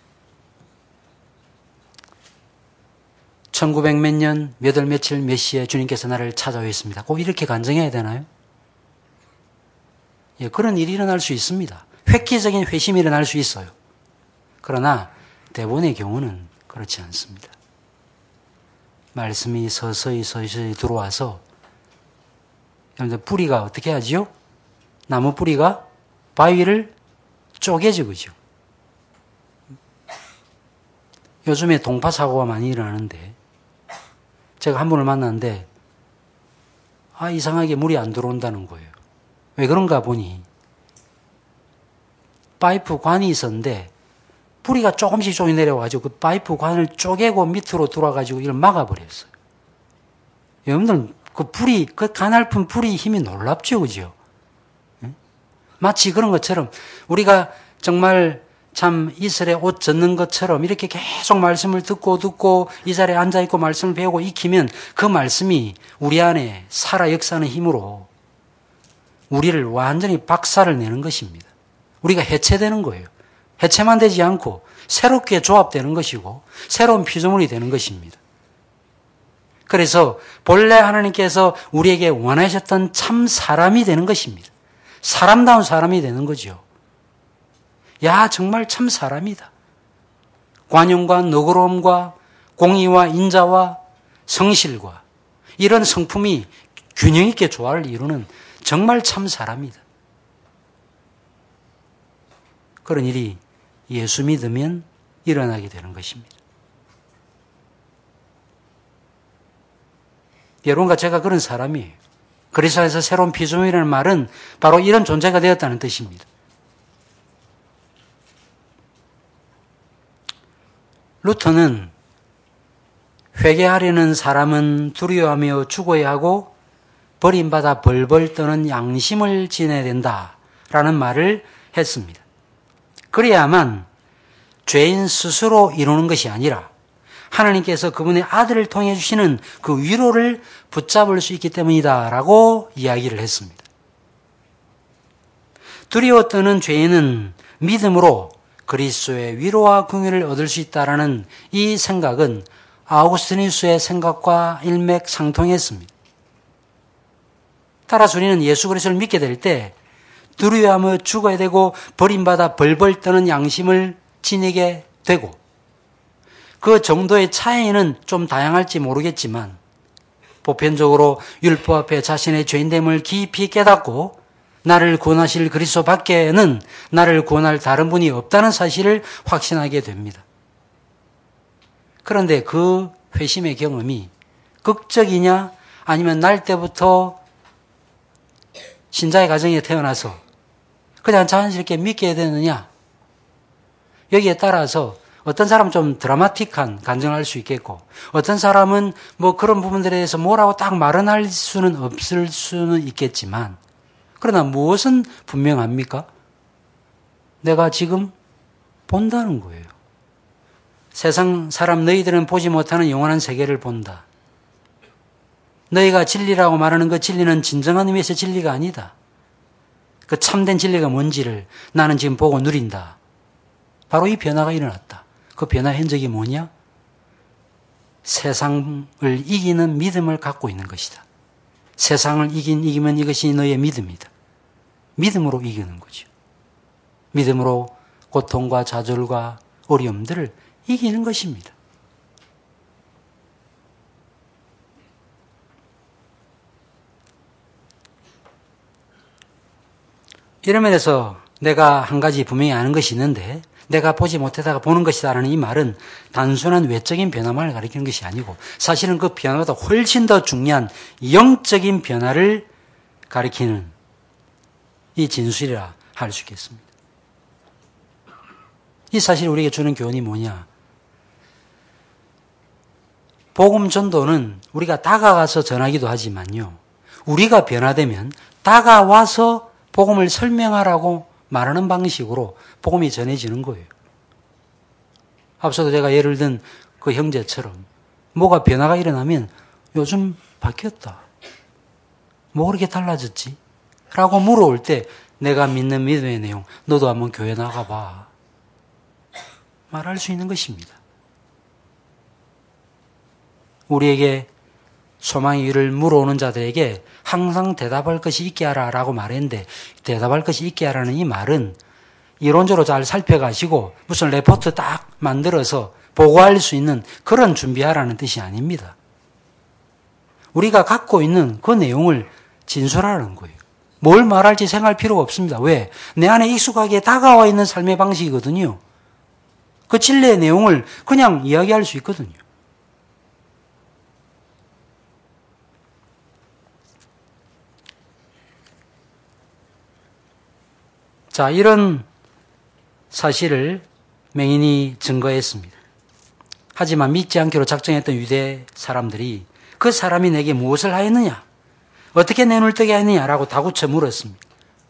1900 몇 년, 몇 월 며칠 몇 시에 주님께서 나를 찾아오셨습니다. 꼭 이렇게 간증해야 되나요? 예, 그런 일이 일어날 수 있습니다. 획기적인 회심이 일어날 수 있어요. 그러나 대부분의 경우는 그렇지 않습니다. 말씀이 서서히 들어와서 여러분들 뿌리가 어떻게 하지요? 나무 뿌리가 바위를 쪼개지고죠. 요즘에 동파 사고가 많이 일어나는데 제가 한 분을 만났는데 이상하게 물이 안 들어온다는 거예요. 왜 그런가 보니 파이프 관이 있었는데 뿌리가 조금씩 내려와가지고 그 파이프 관을 쪼개고 밑으로 들어와가지고 이걸 막아버렸어요. 여러분들 그 가냘픈 뿌리 힘이 놀랍죠, 그죠? 마치 그런 것처럼 우리가 정말 참 이슬에 옷 젖는 것처럼 이렇게 계속 말씀을 듣고 이 자리에 앉아있고 말씀을 배우고 익히면 그 말씀이 우리 안에 살아 역사하는 힘으로 우리를 완전히 박살을 내는 것입니다. 우리가 해체되는 거예요. 해체만 되지 않고 새롭게 조합되는 것이고 새로운 피조물이 되는 것입니다. 그래서 본래 하나님께서 우리에게 원하셨던 참 사람이 되는 것입니다. 사람다운 사람이 되는 거죠. 야, 정말 참 사람이다. 관용과 너그러움과 공의와 인자와 성실과 이런 성품이 균형 있게 조화를 이루는 정말 참 사람이다. 그런 일이 예수 믿으면 일어나게 되는 것입니다. 여러분과 제가 그런 사람이에요. 그리스도 안에서 새로운 피조물이라는 말은 바로 이런 존재가 되었다는 뜻입니다. 루터는 회개하려는 사람은 두려워하며 죽어야 하고 버림받아 벌벌 떠는 양심을 지내야 된다라는 말을 했습니다. 그래야만 죄인 스스로 이루는 것이 아니라 하나님께서 그분의 아들을 통해 주시는 그 위로를 붙잡을 수 있기 때문이다라고 이야기를 했습니다. 두려워 떠는 죄인은 믿음으로 그리스도의 위로와 긍휼을 얻을 수 있다라는 이 생각은 아우구스티누스의 생각과 일맥상통했습니다. 따라서 우리는 예수 그리스도를 믿게 될 때 두려워하며 죽어야 되고 버림받아 벌벌 떠는 양심을 지니게 되고 그 정도의 차이는 좀 다양할지 모르겠지만 보편적으로 율법 앞에 자신의 죄인됨을 깊이 깨닫고 나를 구원하실 그리스도 밖에는 나를 구원할 다른 분이 없다는 사실을 확신하게 됩니다. 그런데 그 회심의 경험이 극적이냐 아니면 날 때부터 신자의 가정에 태어나서 그냥 자연스럽게 믿게 되느냐, 여기에 따라서 어떤 사람은 좀 드라마틱한 간증을 할 수 있겠고 어떤 사람은 뭐 그런 부분들에 대해서 뭐라고 딱 말은 할 수는 없을 수는 있겠지만 그러나 무엇은 분명합니까? 내가 지금 본다는 거예요. 세상 사람 너희들은 보지 못하는 영원한 세계를 본다. 너희가 진리라고 말하는 그 진리는 진정한 의미에서 진리가 아니다. 그 참된 진리가 뭔지를 나는 지금 보고 누린다. 바로 이 변화가 일어났다. 그 변화의 흔적이 뭐냐? 세상을 이기는 믿음을 갖고 있는 것이다. 세상을 이기면 이것이 너의 믿음이다. 믿음으로 이기는 거죠. 믿음으로 고통과 좌절과 어려움들을 이기는 것입니다. 이런 면에서 내가 한 가지 분명히 아는 것이 있는데 내가 보지 못하다가 보는 것이다라는 이 말은 단순한 외적인 변화만을 가리키는 것이 아니고 사실은 그 변화보다 훨씬 더 중요한 영적인 변화를 가리키는 이 진술이라 할 수 있겠습니다. 이 사실이 우리에게 주는 교훈이 뭐냐? 복음 전도는 우리가 다가가서 전하기도 하지만요. 우리가 변화되면 다가와서 복음을 설명하라고 말하는 방식으로 복음이 전해지는 거예요. 앞서도 제가 예를 든 그 형제처럼 뭐가 변화가 일어나면 요즘 바뀌었다. 뭐 그렇게 달라졌지? 라고 물어올 때 내가 믿는 믿음의 내용 너도 한번 교회 나가봐. 말할 수 있는 것입니다. 우리에게 소망의 일을 물어오는 자들에게 항상 대답할 것이 있게 하라라고 말했는데 대답할 것이 있게 하라는 이 말은 이론적으로 잘 살펴가시고 무슨 레포트 딱 만들어서 보고할 수 있는 그런 준비하라는 뜻이 아닙니다. 우리가 갖고 있는 그 내용을 진술하라는 거예요. 뭘 말할지 생각할 필요가 없습니다. 왜? 내 안에 익숙하게 다가와 있는 삶의 방식이거든요. 그 진리의 내용을 그냥 이야기할 수 있거든요. 자, 이런 사실을 맹인이 증거했습니다. 하지만 믿지 않기로 작정했던 유대 사람들이 그 사람이 내게 무엇을 하였느냐? 어떻게 내 눈을 뜨게 하였느냐라고 다구쳐 물었습니다.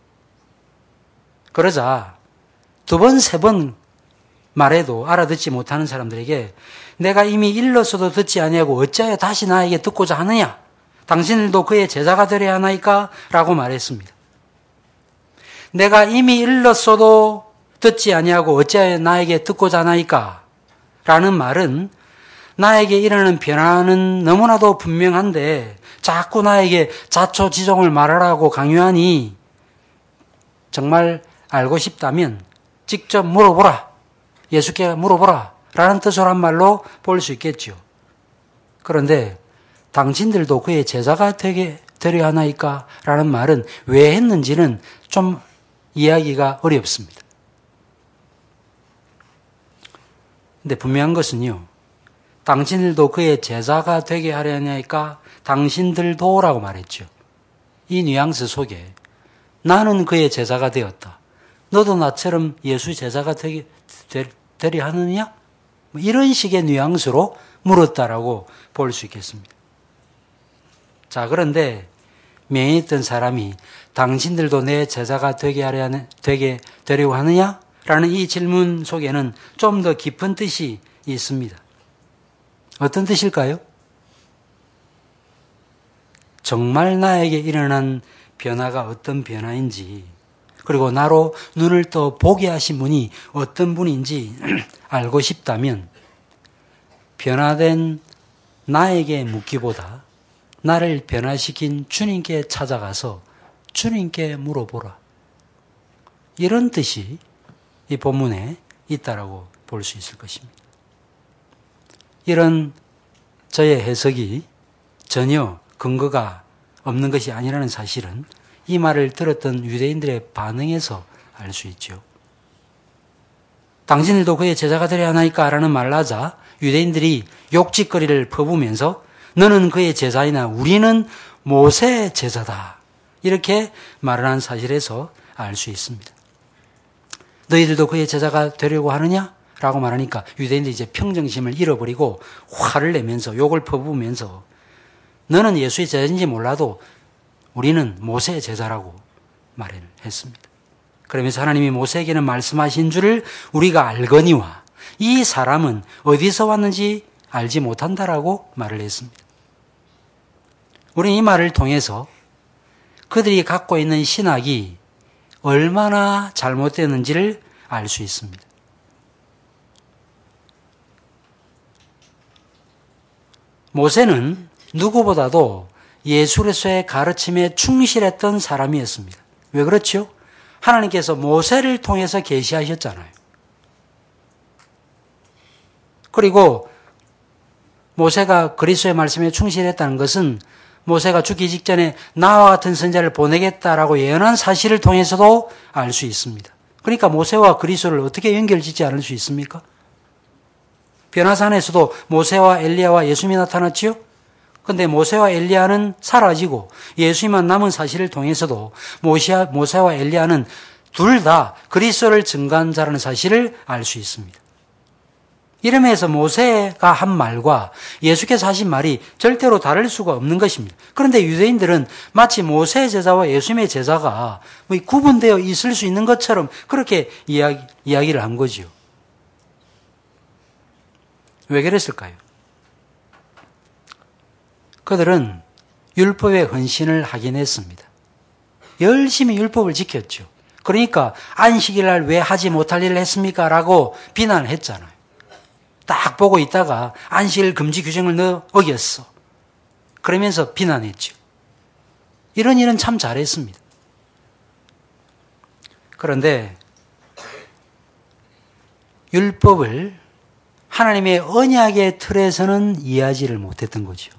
그러자 두 번, 세 번 말해도 알아듣지 못하는 사람들에게 내가 이미 일렀어도 듣지 아니하고 어찌하여 다시 나에게 듣고자 하느냐? 당신들도 그의 제자가 되려야 하나이까? 라고 말했습니다. 내가 이미 일렀어도 듣지 아니하고 어찌하여 나에게 듣고자 하나이까? 라는 말은 나에게 일어나는 변화는 너무나도 분명한데 자꾸 나에게 자초지종을 말하라고 강요하니 정말 알고 싶다면 직접 물어보라. 예수께 물어보라. 라는 뜻으로 한 말로 볼 수 있겠죠. 그런데 당신들도 그의 제자가 되려 하나이까? 라는 말은 왜 했는지는 좀 이해하기가 어렵습니다. 근데 분명한 것은요. 당신들도 그의 제자가 되게 하려냐니까 당신들도라고 말했죠. 이 뉘앙스 속에 나는 그의 제자가 되었다. 너도 나처럼 예수 제자가 되려 하느냐? 이런 식의 뉘앙스로 물었다라고 볼 수 있겠습니다. 자, 그런데 맹인이 있던 사람이 당신들도 내 제자가 되려고 하느냐? 라는 이 질문 속에는 좀 더 깊은 뜻이 있습니다. 어떤 뜻일까요? 정말 나에게 일어난 변화가 어떤 변화인지, 그리고 나로 눈을 떠 보게 하신 분이 어떤 분인지 알고 싶다면 변화된 나에게 묻기보다 나를 변화시킨 주님께 찾아가서 주님께 물어보라. 이런 뜻이 이 본문에 있다라고 볼 수 있을 것입니다. 이런 저의 해석이 전혀 근거가 없는 것이 아니라는 사실은 이 말을 들었던 유대인들의 반응에서 알 수 있죠. 당신들도 그의 제자가 되려 하나이까? 라는 말하자 유대인들이 욕짓거리를 퍼부으면서 너는 그의 제자이나 우리는 모세의 제자다. 이렇게 말을 한 사실에서 알 수 있습니다. 너희들도 그의 제자가 되려고 하느냐? 라고 말하니까 유대인들이 이제 평정심을 잃어버리고 화를 내면서 욕을 퍼부으면서 너는 예수의 제자인지 몰라도 우리는 모세의 제자라고 말을 했습니다. 그러면서 하나님이 모세에게는 말씀하신 줄을 우리가 알거니와 이 사람은 어디서 왔는지 알지 못한다라고 말을 했습니다. 우리는 이 말을 통해서 그들이 갖고 있는 신학이 얼마나 잘못되는지를 알 수 있습니다. 모세는 누구보다도 예수 그리스도의 가르침에 충실했던 사람이었습니다. 왜 그렇죠? 하나님께서 모세를 통해서 계시하셨잖아요. 그리고 모세가 그리스도의 말씀에 충실했다는 것은 모세가 죽기 직전에 나와 같은 선지자를 보내겠다라고 예언한 사실을 통해서도 알 수 있습니다. 그러니까 모세와 그리스도를 어떻게 연결짓지 않을 수 있습니까? 변화산에서도 모세와 엘리야와 예수님이 나타났지요? 근데 모세와 엘리야는 사라지고 예수님만 남은 사실을 통해서도 모세와 엘리야는 둘 다 그리스도를 증거한 자라는 사실을 알 수 있습니다. 이러면서 모세가 한 말과 예수께서 하신 말이 절대로 다를 수가 없는 것입니다. 그런데 유대인들은 마치 모세의 제자와 예수님의 제자가 구분되어 있을 수 있는 것처럼 그렇게 이야기를 한 거지요. 왜 그랬을까요? 그들은 율법에 헌신을 하긴 했습니다. 열심히 율법을 지켰죠. 그러니까 안식일날 왜 하지 못할 일을 했습니까? 라고 비난을 했잖아요. 딱 보고 있다가 안식일 금지 규정을 너 어겼어. 그러면서 비난했죠. 이런 일은 참 잘했습니다. 그런데 율법을 하나님의 언약의 틀에서는 이해하지를 못했던 거죠.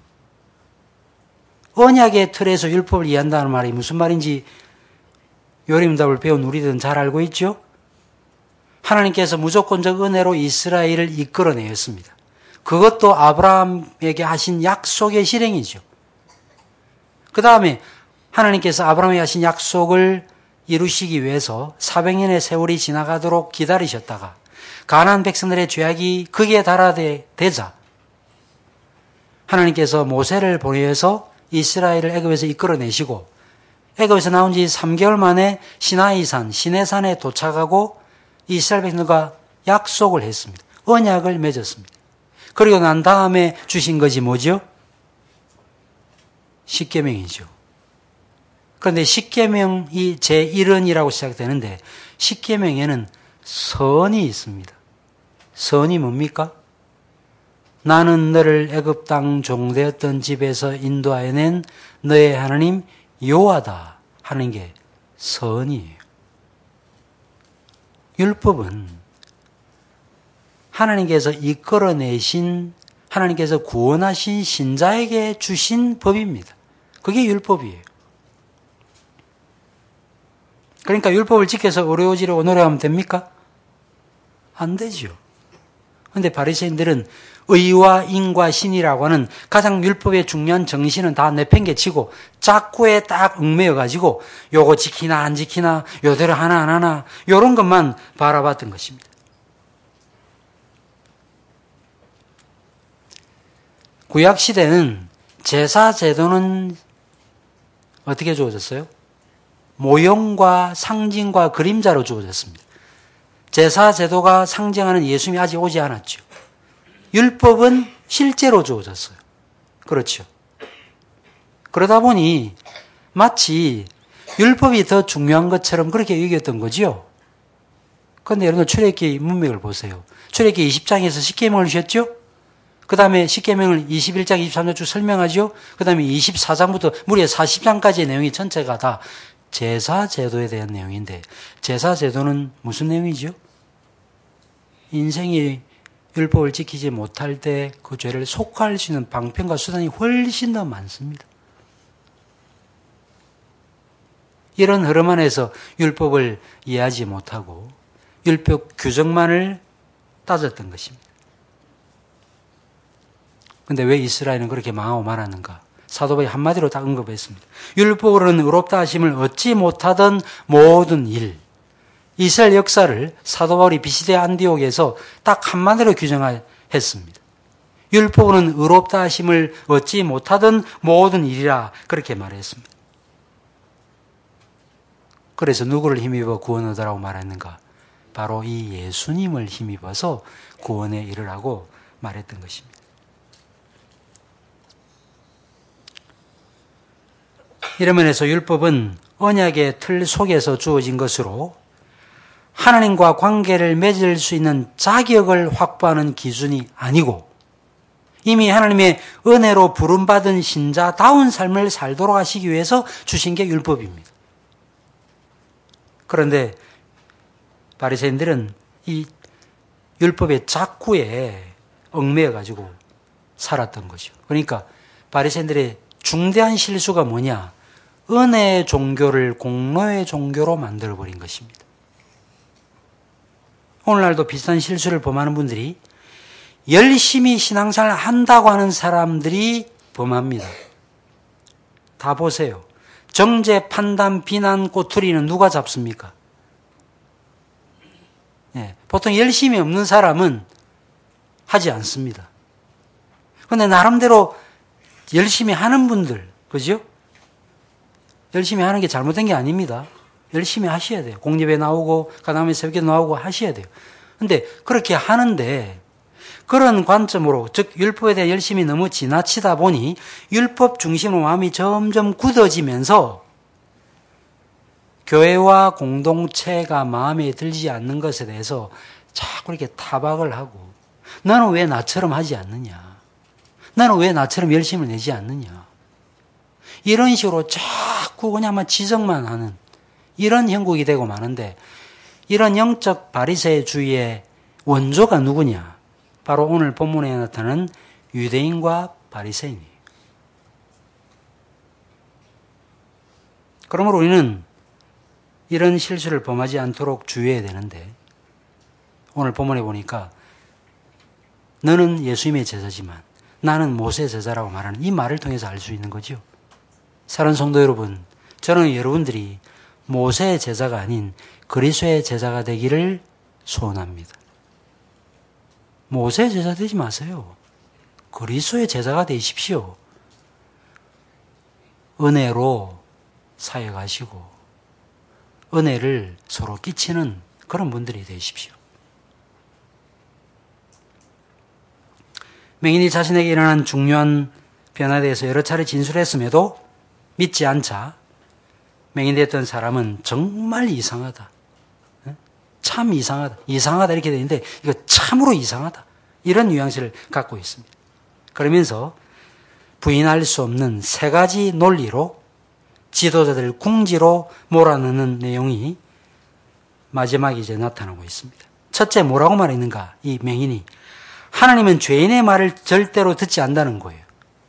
언약의 틀에서 율법을 이해한다는 말이 무슨 말인지 요림답을 배운 우리들은 잘 알고 있죠? 하나님께서 무조건적 은혜로 이스라엘을 이끌어내었습니다. 그것도 아브라함에게 하신 약속의 실행이죠. 그 다음에 하나님께서 아브라함에게 하신 약속을 이루시기 위해서 400년의 세월이 지나가도록 기다리셨다가 가나안 백성들의 죄악이 극에 달하되자 하나님께서 모세를 보내서 이스라엘을 애굽에서 이끌어내시고 애굽에서 나온 지 3개월 만에 시나이산, 시내산에 도착하고 이스라엘 백성들과 약속을 했습니다. 언약을 맺었습니다. 그리고 난 다음에 주신 것이 뭐죠? 십계명이죠. 그런데 십계명이 제1언이라고 시작되는데 십계명에는 선이 있습니다. 선이 뭡니까? 나는 너를 애굽 땅 종되었던 집에서 인도하여낸 너의 하나님 여호와다 하는 게 선이에요. 율법은 하나님께서 이끌어내신, 하나님께서 구원하신 신자에게 주신 법입니다. 그게 율법이에요. 그러니까 율법을 지켜서 어려워지려고 노력하면 됩니까? 안 되죠. 그런데 바리새인들은 의와 인과 신이라고 하는 가장 율법의 중요한 정신은 다 내팽개치고 짝구에 딱 얽매여가지고 요거 지키나 안 지키나, 요대로 하나 안 하나, 요런 것만 바라봤던 것입니다. 구약시대는 제사 제도는 어떻게 주어졌어요? 모형과 상징과 그림자로 주어졌습니다. 제사 제도가 상징하는 예수님이 아직 오지 않았죠. 율법은 실제로 주어졌어요. 그렇죠. 그러다 보니 마치 율법이 더 중요한 것처럼 그렇게 여겼던 거죠. 그런데 여러분 출애굽기 문맥을 보세요. 출애굽기 20장에서 십계명을 주셨죠? 그 다음에 십계명을 21장, 23장 쭉 설명하죠? 그 다음에 24장부터 무려 40장까지의 내용이 전체가 다 제사 제도에 대한 내용인데, 제사 제도는 무슨 내용이죠? 인생이 율법을 지키지 못할 때 그 죄를 속할 수 있는 방편과 수단이 훨씬 더 많습니다. 이런 흐름 안에서 율법을 이해하지 못하고 율법 규정만을 따졌던 것입니다. 그런데 왜 이스라엘은 그렇게 망하고 말았는가? 사도 바울이 한마디로 딱 언급했습니다. 율법으로는 의롭다 하심을 얻지 못하던 모든 일. 이스라엘 역사를 사도 바울이 비시대 안디옥에서 딱 한마디로 규정했습니다. 율법으로는 의롭다 하심을 얻지 못하던 모든 일이라 그렇게 말했습니다. 그래서 누구를 힘입어 구원 얻으라고 말했는가? 바로 이 예수님을 힘입어서 구원에 이르라고 말했던 것입니다. 이런 면에서 율법은 언약의 틀 속에서 주어진 것으로 하나님과 관계를 맺을 수 있는 자격을 확보하는 기준이 아니고 이미 하나님의 은혜로 부름받은 신자다운 삶을 살도록 하시기 위해서 주신 게 율법입니다. 그런데 바리새인들은 이 율법의 짝구에 얽매여가지고 살았던 거죠. 그러니까 바리새인들의 중대한 실수가 뭐냐? 은혜의 종교를 공로의 종교로 만들어버린 것입니다. 오늘날도 비슷한 실수를 범하는 분들이 열심히 신앙생활을 한다고 하는 사람들이 범합니다. 다 보세요. 정죄, 판단, 비난, 꼬투리는 누가 잡습니까? 보통 열심히 없는 사람은 하지 않습니다. 그런데 나름대로 열심히 하는 분들, 그죠? 열심히 하는 게 잘못된 게 아닙니다. 열심히 하셔야 돼요. 공립에 나오고, 그 다음에 새벽에 나오고 하셔야 돼요. 근데 그렇게 하는데, 그런 관점으로, 즉, 율법에 대한 열심이 너무 지나치다 보니, 율법 중심으로 마음이 점점 굳어지면서, 교회와 공동체가 마음에 들지 않는 것에 대해서 자꾸 이렇게 타박을 하고, 너는 왜 나처럼 하지 않느냐? 너는 왜 나처럼 열심을 내지 않느냐? 이런 식으로 자꾸 그냥 지적만 하는 이런 형국이 되고 마는데, 이런 영적 바리새주의의 원조가 누구냐? 바로 오늘 본문에 나타나는 유대인과 바리새인이에요. 그러므로 우리는 이런 실수를 범하지 않도록 주의해야 되는데, 오늘 본문에 보니까 너는 예수님의 제자지만 나는 모세의 제자라고 말하는 이 말을 통해서 알 수 있는 거죠. 사랑하는 성도 여러분, 저는 여러분들이 모세의 제자가 아닌 그리스도의 제자가 되기를 소원합니다. 모세의 제자 되지 마세요. 그리스도의 제자가 되십시오. 은혜로 사역하시고 은혜를 서로 끼치는 그런 분들이 되십시오. 맹인이 자신에게 일어난 중요한 변화에 대해서 여러 차례 진술했음에도 믿지 않자 맹인이 됐던 사람은 정말 이상하다. 참 이상하다. 이상하다 이렇게 되는데 이거 참으로 이상하다. 이런 뉘앙스를 갖고 있습니다. 그러면서 부인할 수 없는 세 가지 논리로 지도자들 궁지로 몰아넣는 내용이 마지막에 이제 나타나고 있습니다. 첫째 뭐라고 말했는가? 이 맹인이 하나님은 죄인의 말을 절대로 듣지 않는다는 거예요.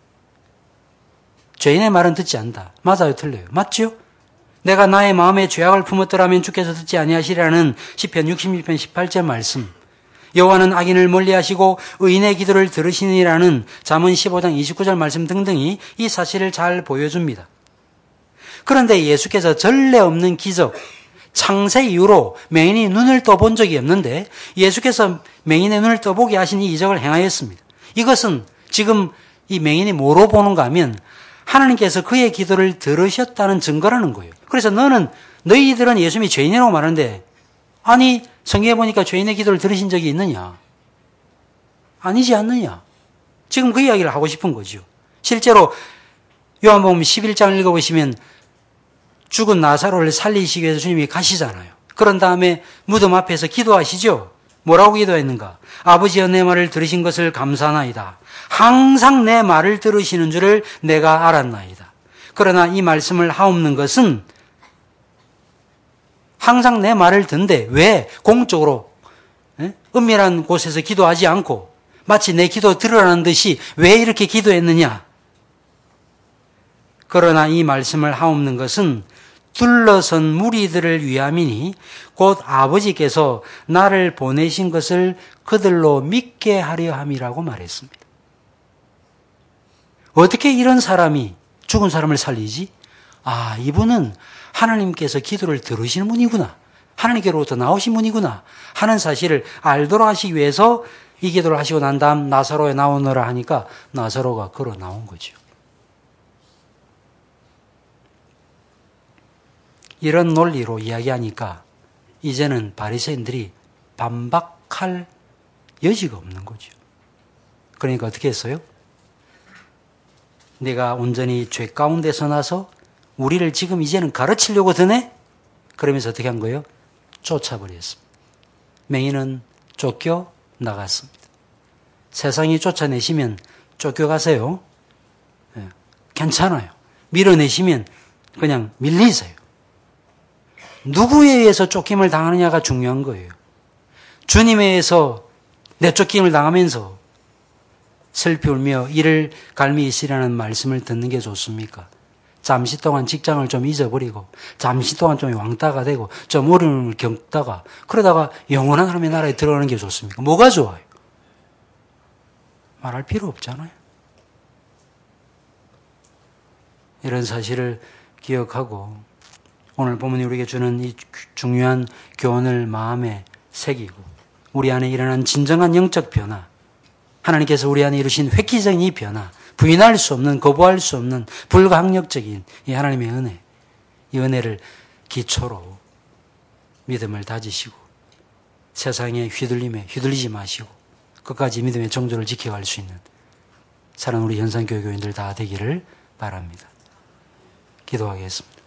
죄인의 말은 듣지 않는다. 맞아요, 틀려요? 맞죠? 내가 나의 마음에 죄악을 품었더라면 주께서 듣지 아니하시리라는 시편 66편 18절 말씀. 여호와는 악인을 멀리하시고 의인의 기도를 들으시니라는 잠언 15장 29절 말씀 등등이 이 사실을 잘 보여줍니다. 그런데 예수께서 전례 없는 기적, 창세 이후로 맹인이 눈을 떠본 적이 없는데 예수께서 맹인의 눈을 떠보게 하신 이 이적을 행하였습니다. 이것은 지금 이 맹인이 뭐로 보는가 하면 하나님께서 그의 기도를 들으셨다는 증거라는 거예요. 그래서 너희들은 예수님이 죄인이라고 말하는데 아니 성경에 보니까 죄인의 기도를 들으신 적이 있느냐? 아니지 않느냐? 지금 그 이야기를 하고 싶은 거죠. 실제로 요한복음 11장 읽어보시면 죽은 나사로를 살리시기 위해서 주님이 가시잖아요. 그런 다음에 무덤 앞에서 기도하시죠. 뭐라고 기도했는가? 아버지여 내 말을 들으신 것을 감사하나이다. 항상 내 말을 들으시는 줄을 내가 알았나이다. 그러나 이 말씀을 하옵는 것은 항상 내 말을 듣는데 왜 공적으로 은밀한 곳에서 기도하지 않고 마치 내 기도 들으라는 듯이 왜 이렇게 기도했느냐? 그러나 이 말씀을 하옵는 것은 둘러선 무리들을 위함이니 곧 아버지께서 나를 보내신 것을 그들로 믿게 하려 함이라고 말했습니다. 어떻게 이런 사람이 죽은 사람을 살리지? 아, 이분은 하나님께서 기도를 들으시는 분이구나. 하나님께로부터 나오신 분이구나 하는 사실을 알도록 하시기 위해서 이 기도를 하시고 난 다음 나사로에 나오너라 하니까 나사로가 걸어 나온 거죠. 이런 논리로 이야기하니까 이제는 바리새인들이 반박할 여지가 없는 거죠. 그러니까 어떻게 했어요? 내가 온전히 죄 가운데서 나서 우리를 지금 이제는 가르치려고 드네? 그러면서 어떻게 한 거예요? 쫓아버렸습니다. 맹인은 쫓겨 나갔습니다. 세상이 쫓아내시면 쫓겨가세요. 괜찮아요. 밀어내시면 그냥 밀리세요. 누구에 의해서 쫓김을 당하느냐가 중요한 거예요. 주님에 의해서 내쫓김을 당하면서 슬피 울며 이를 갈미 있으라는 말씀을 듣는 게 좋습니까? 잠시 동안 직장을 좀 잊어버리고 잠시 동안 좀 왕따가 되고 좀 어려움을 겪다가 그러다가 영원한 하나님의 나라에 들어가는 게 좋습니까? 뭐가 좋아요? 말할 필요 없잖아요. 이런 사실을 기억하고 오늘 본문이 우리에게 주는 이 중요한 교훈을 마음에 새기고 우리 안에 일어난 진정한 영적 변화, 하나님께서 우리 안에 이루신 획기적인 이 변화, 부인할 수 없는, 거부할 수 없는 불가항력적인 이 하나님의 은혜, 이 은혜를 기초로 믿음을 다지시고 세상의 휘둘림에 휘둘리지 마시고 끝까지 믿음의 정조를 지켜갈 수 있는 사랑하는 우리 현상교회 교인들 다 되기를 바랍니다. 기도하겠습니다.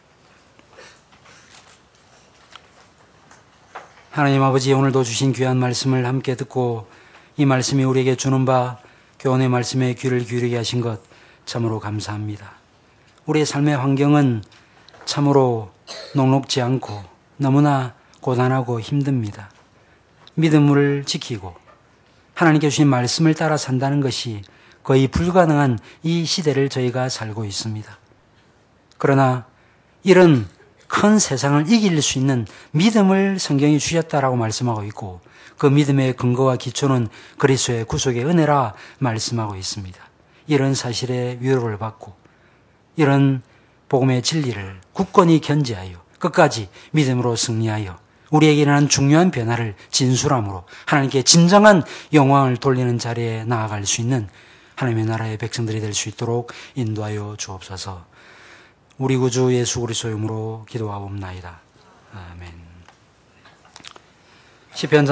하나님 아버지, 오늘도 주신 귀한 말씀을 함께 듣고 이 말씀이 우리에게 주는 바 교훈의 말씀에 귀를 기울이게 하신 것 참으로 감사합니다. 우리의 삶의 환경은 참으로 녹록지 않고 너무나 고단하고 힘듭니다. 믿음을 지키고 하나님께 주신 말씀을 따라 산다는 것이 거의 불가능한 이 시대를 저희가 살고 있습니다. 그러나 이런 큰 세상을 이길 수 있는 믿음을 성경이 주셨다라고 말씀하고 있고 그 믿음의 근거와 기초는 그리스도의 구속의 은혜라 말씀하고 있습니다. 이런 사실에 위로를 받고 이런 복음의 진리를 굳건히 견지하여 끝까지 믿음으로 승리하여 우리에게 일어난 중요한 변화를 진술함으로 하나님께 진정한 영광을 돌리는 자리에 나아갈 수 있는 하나님의 나라의 백성들이 될 수 있도록 인도하여 주옵소서. 우리 구주 예수 그리스도의 이름으로 기도하옵나이다. 아멘. 시편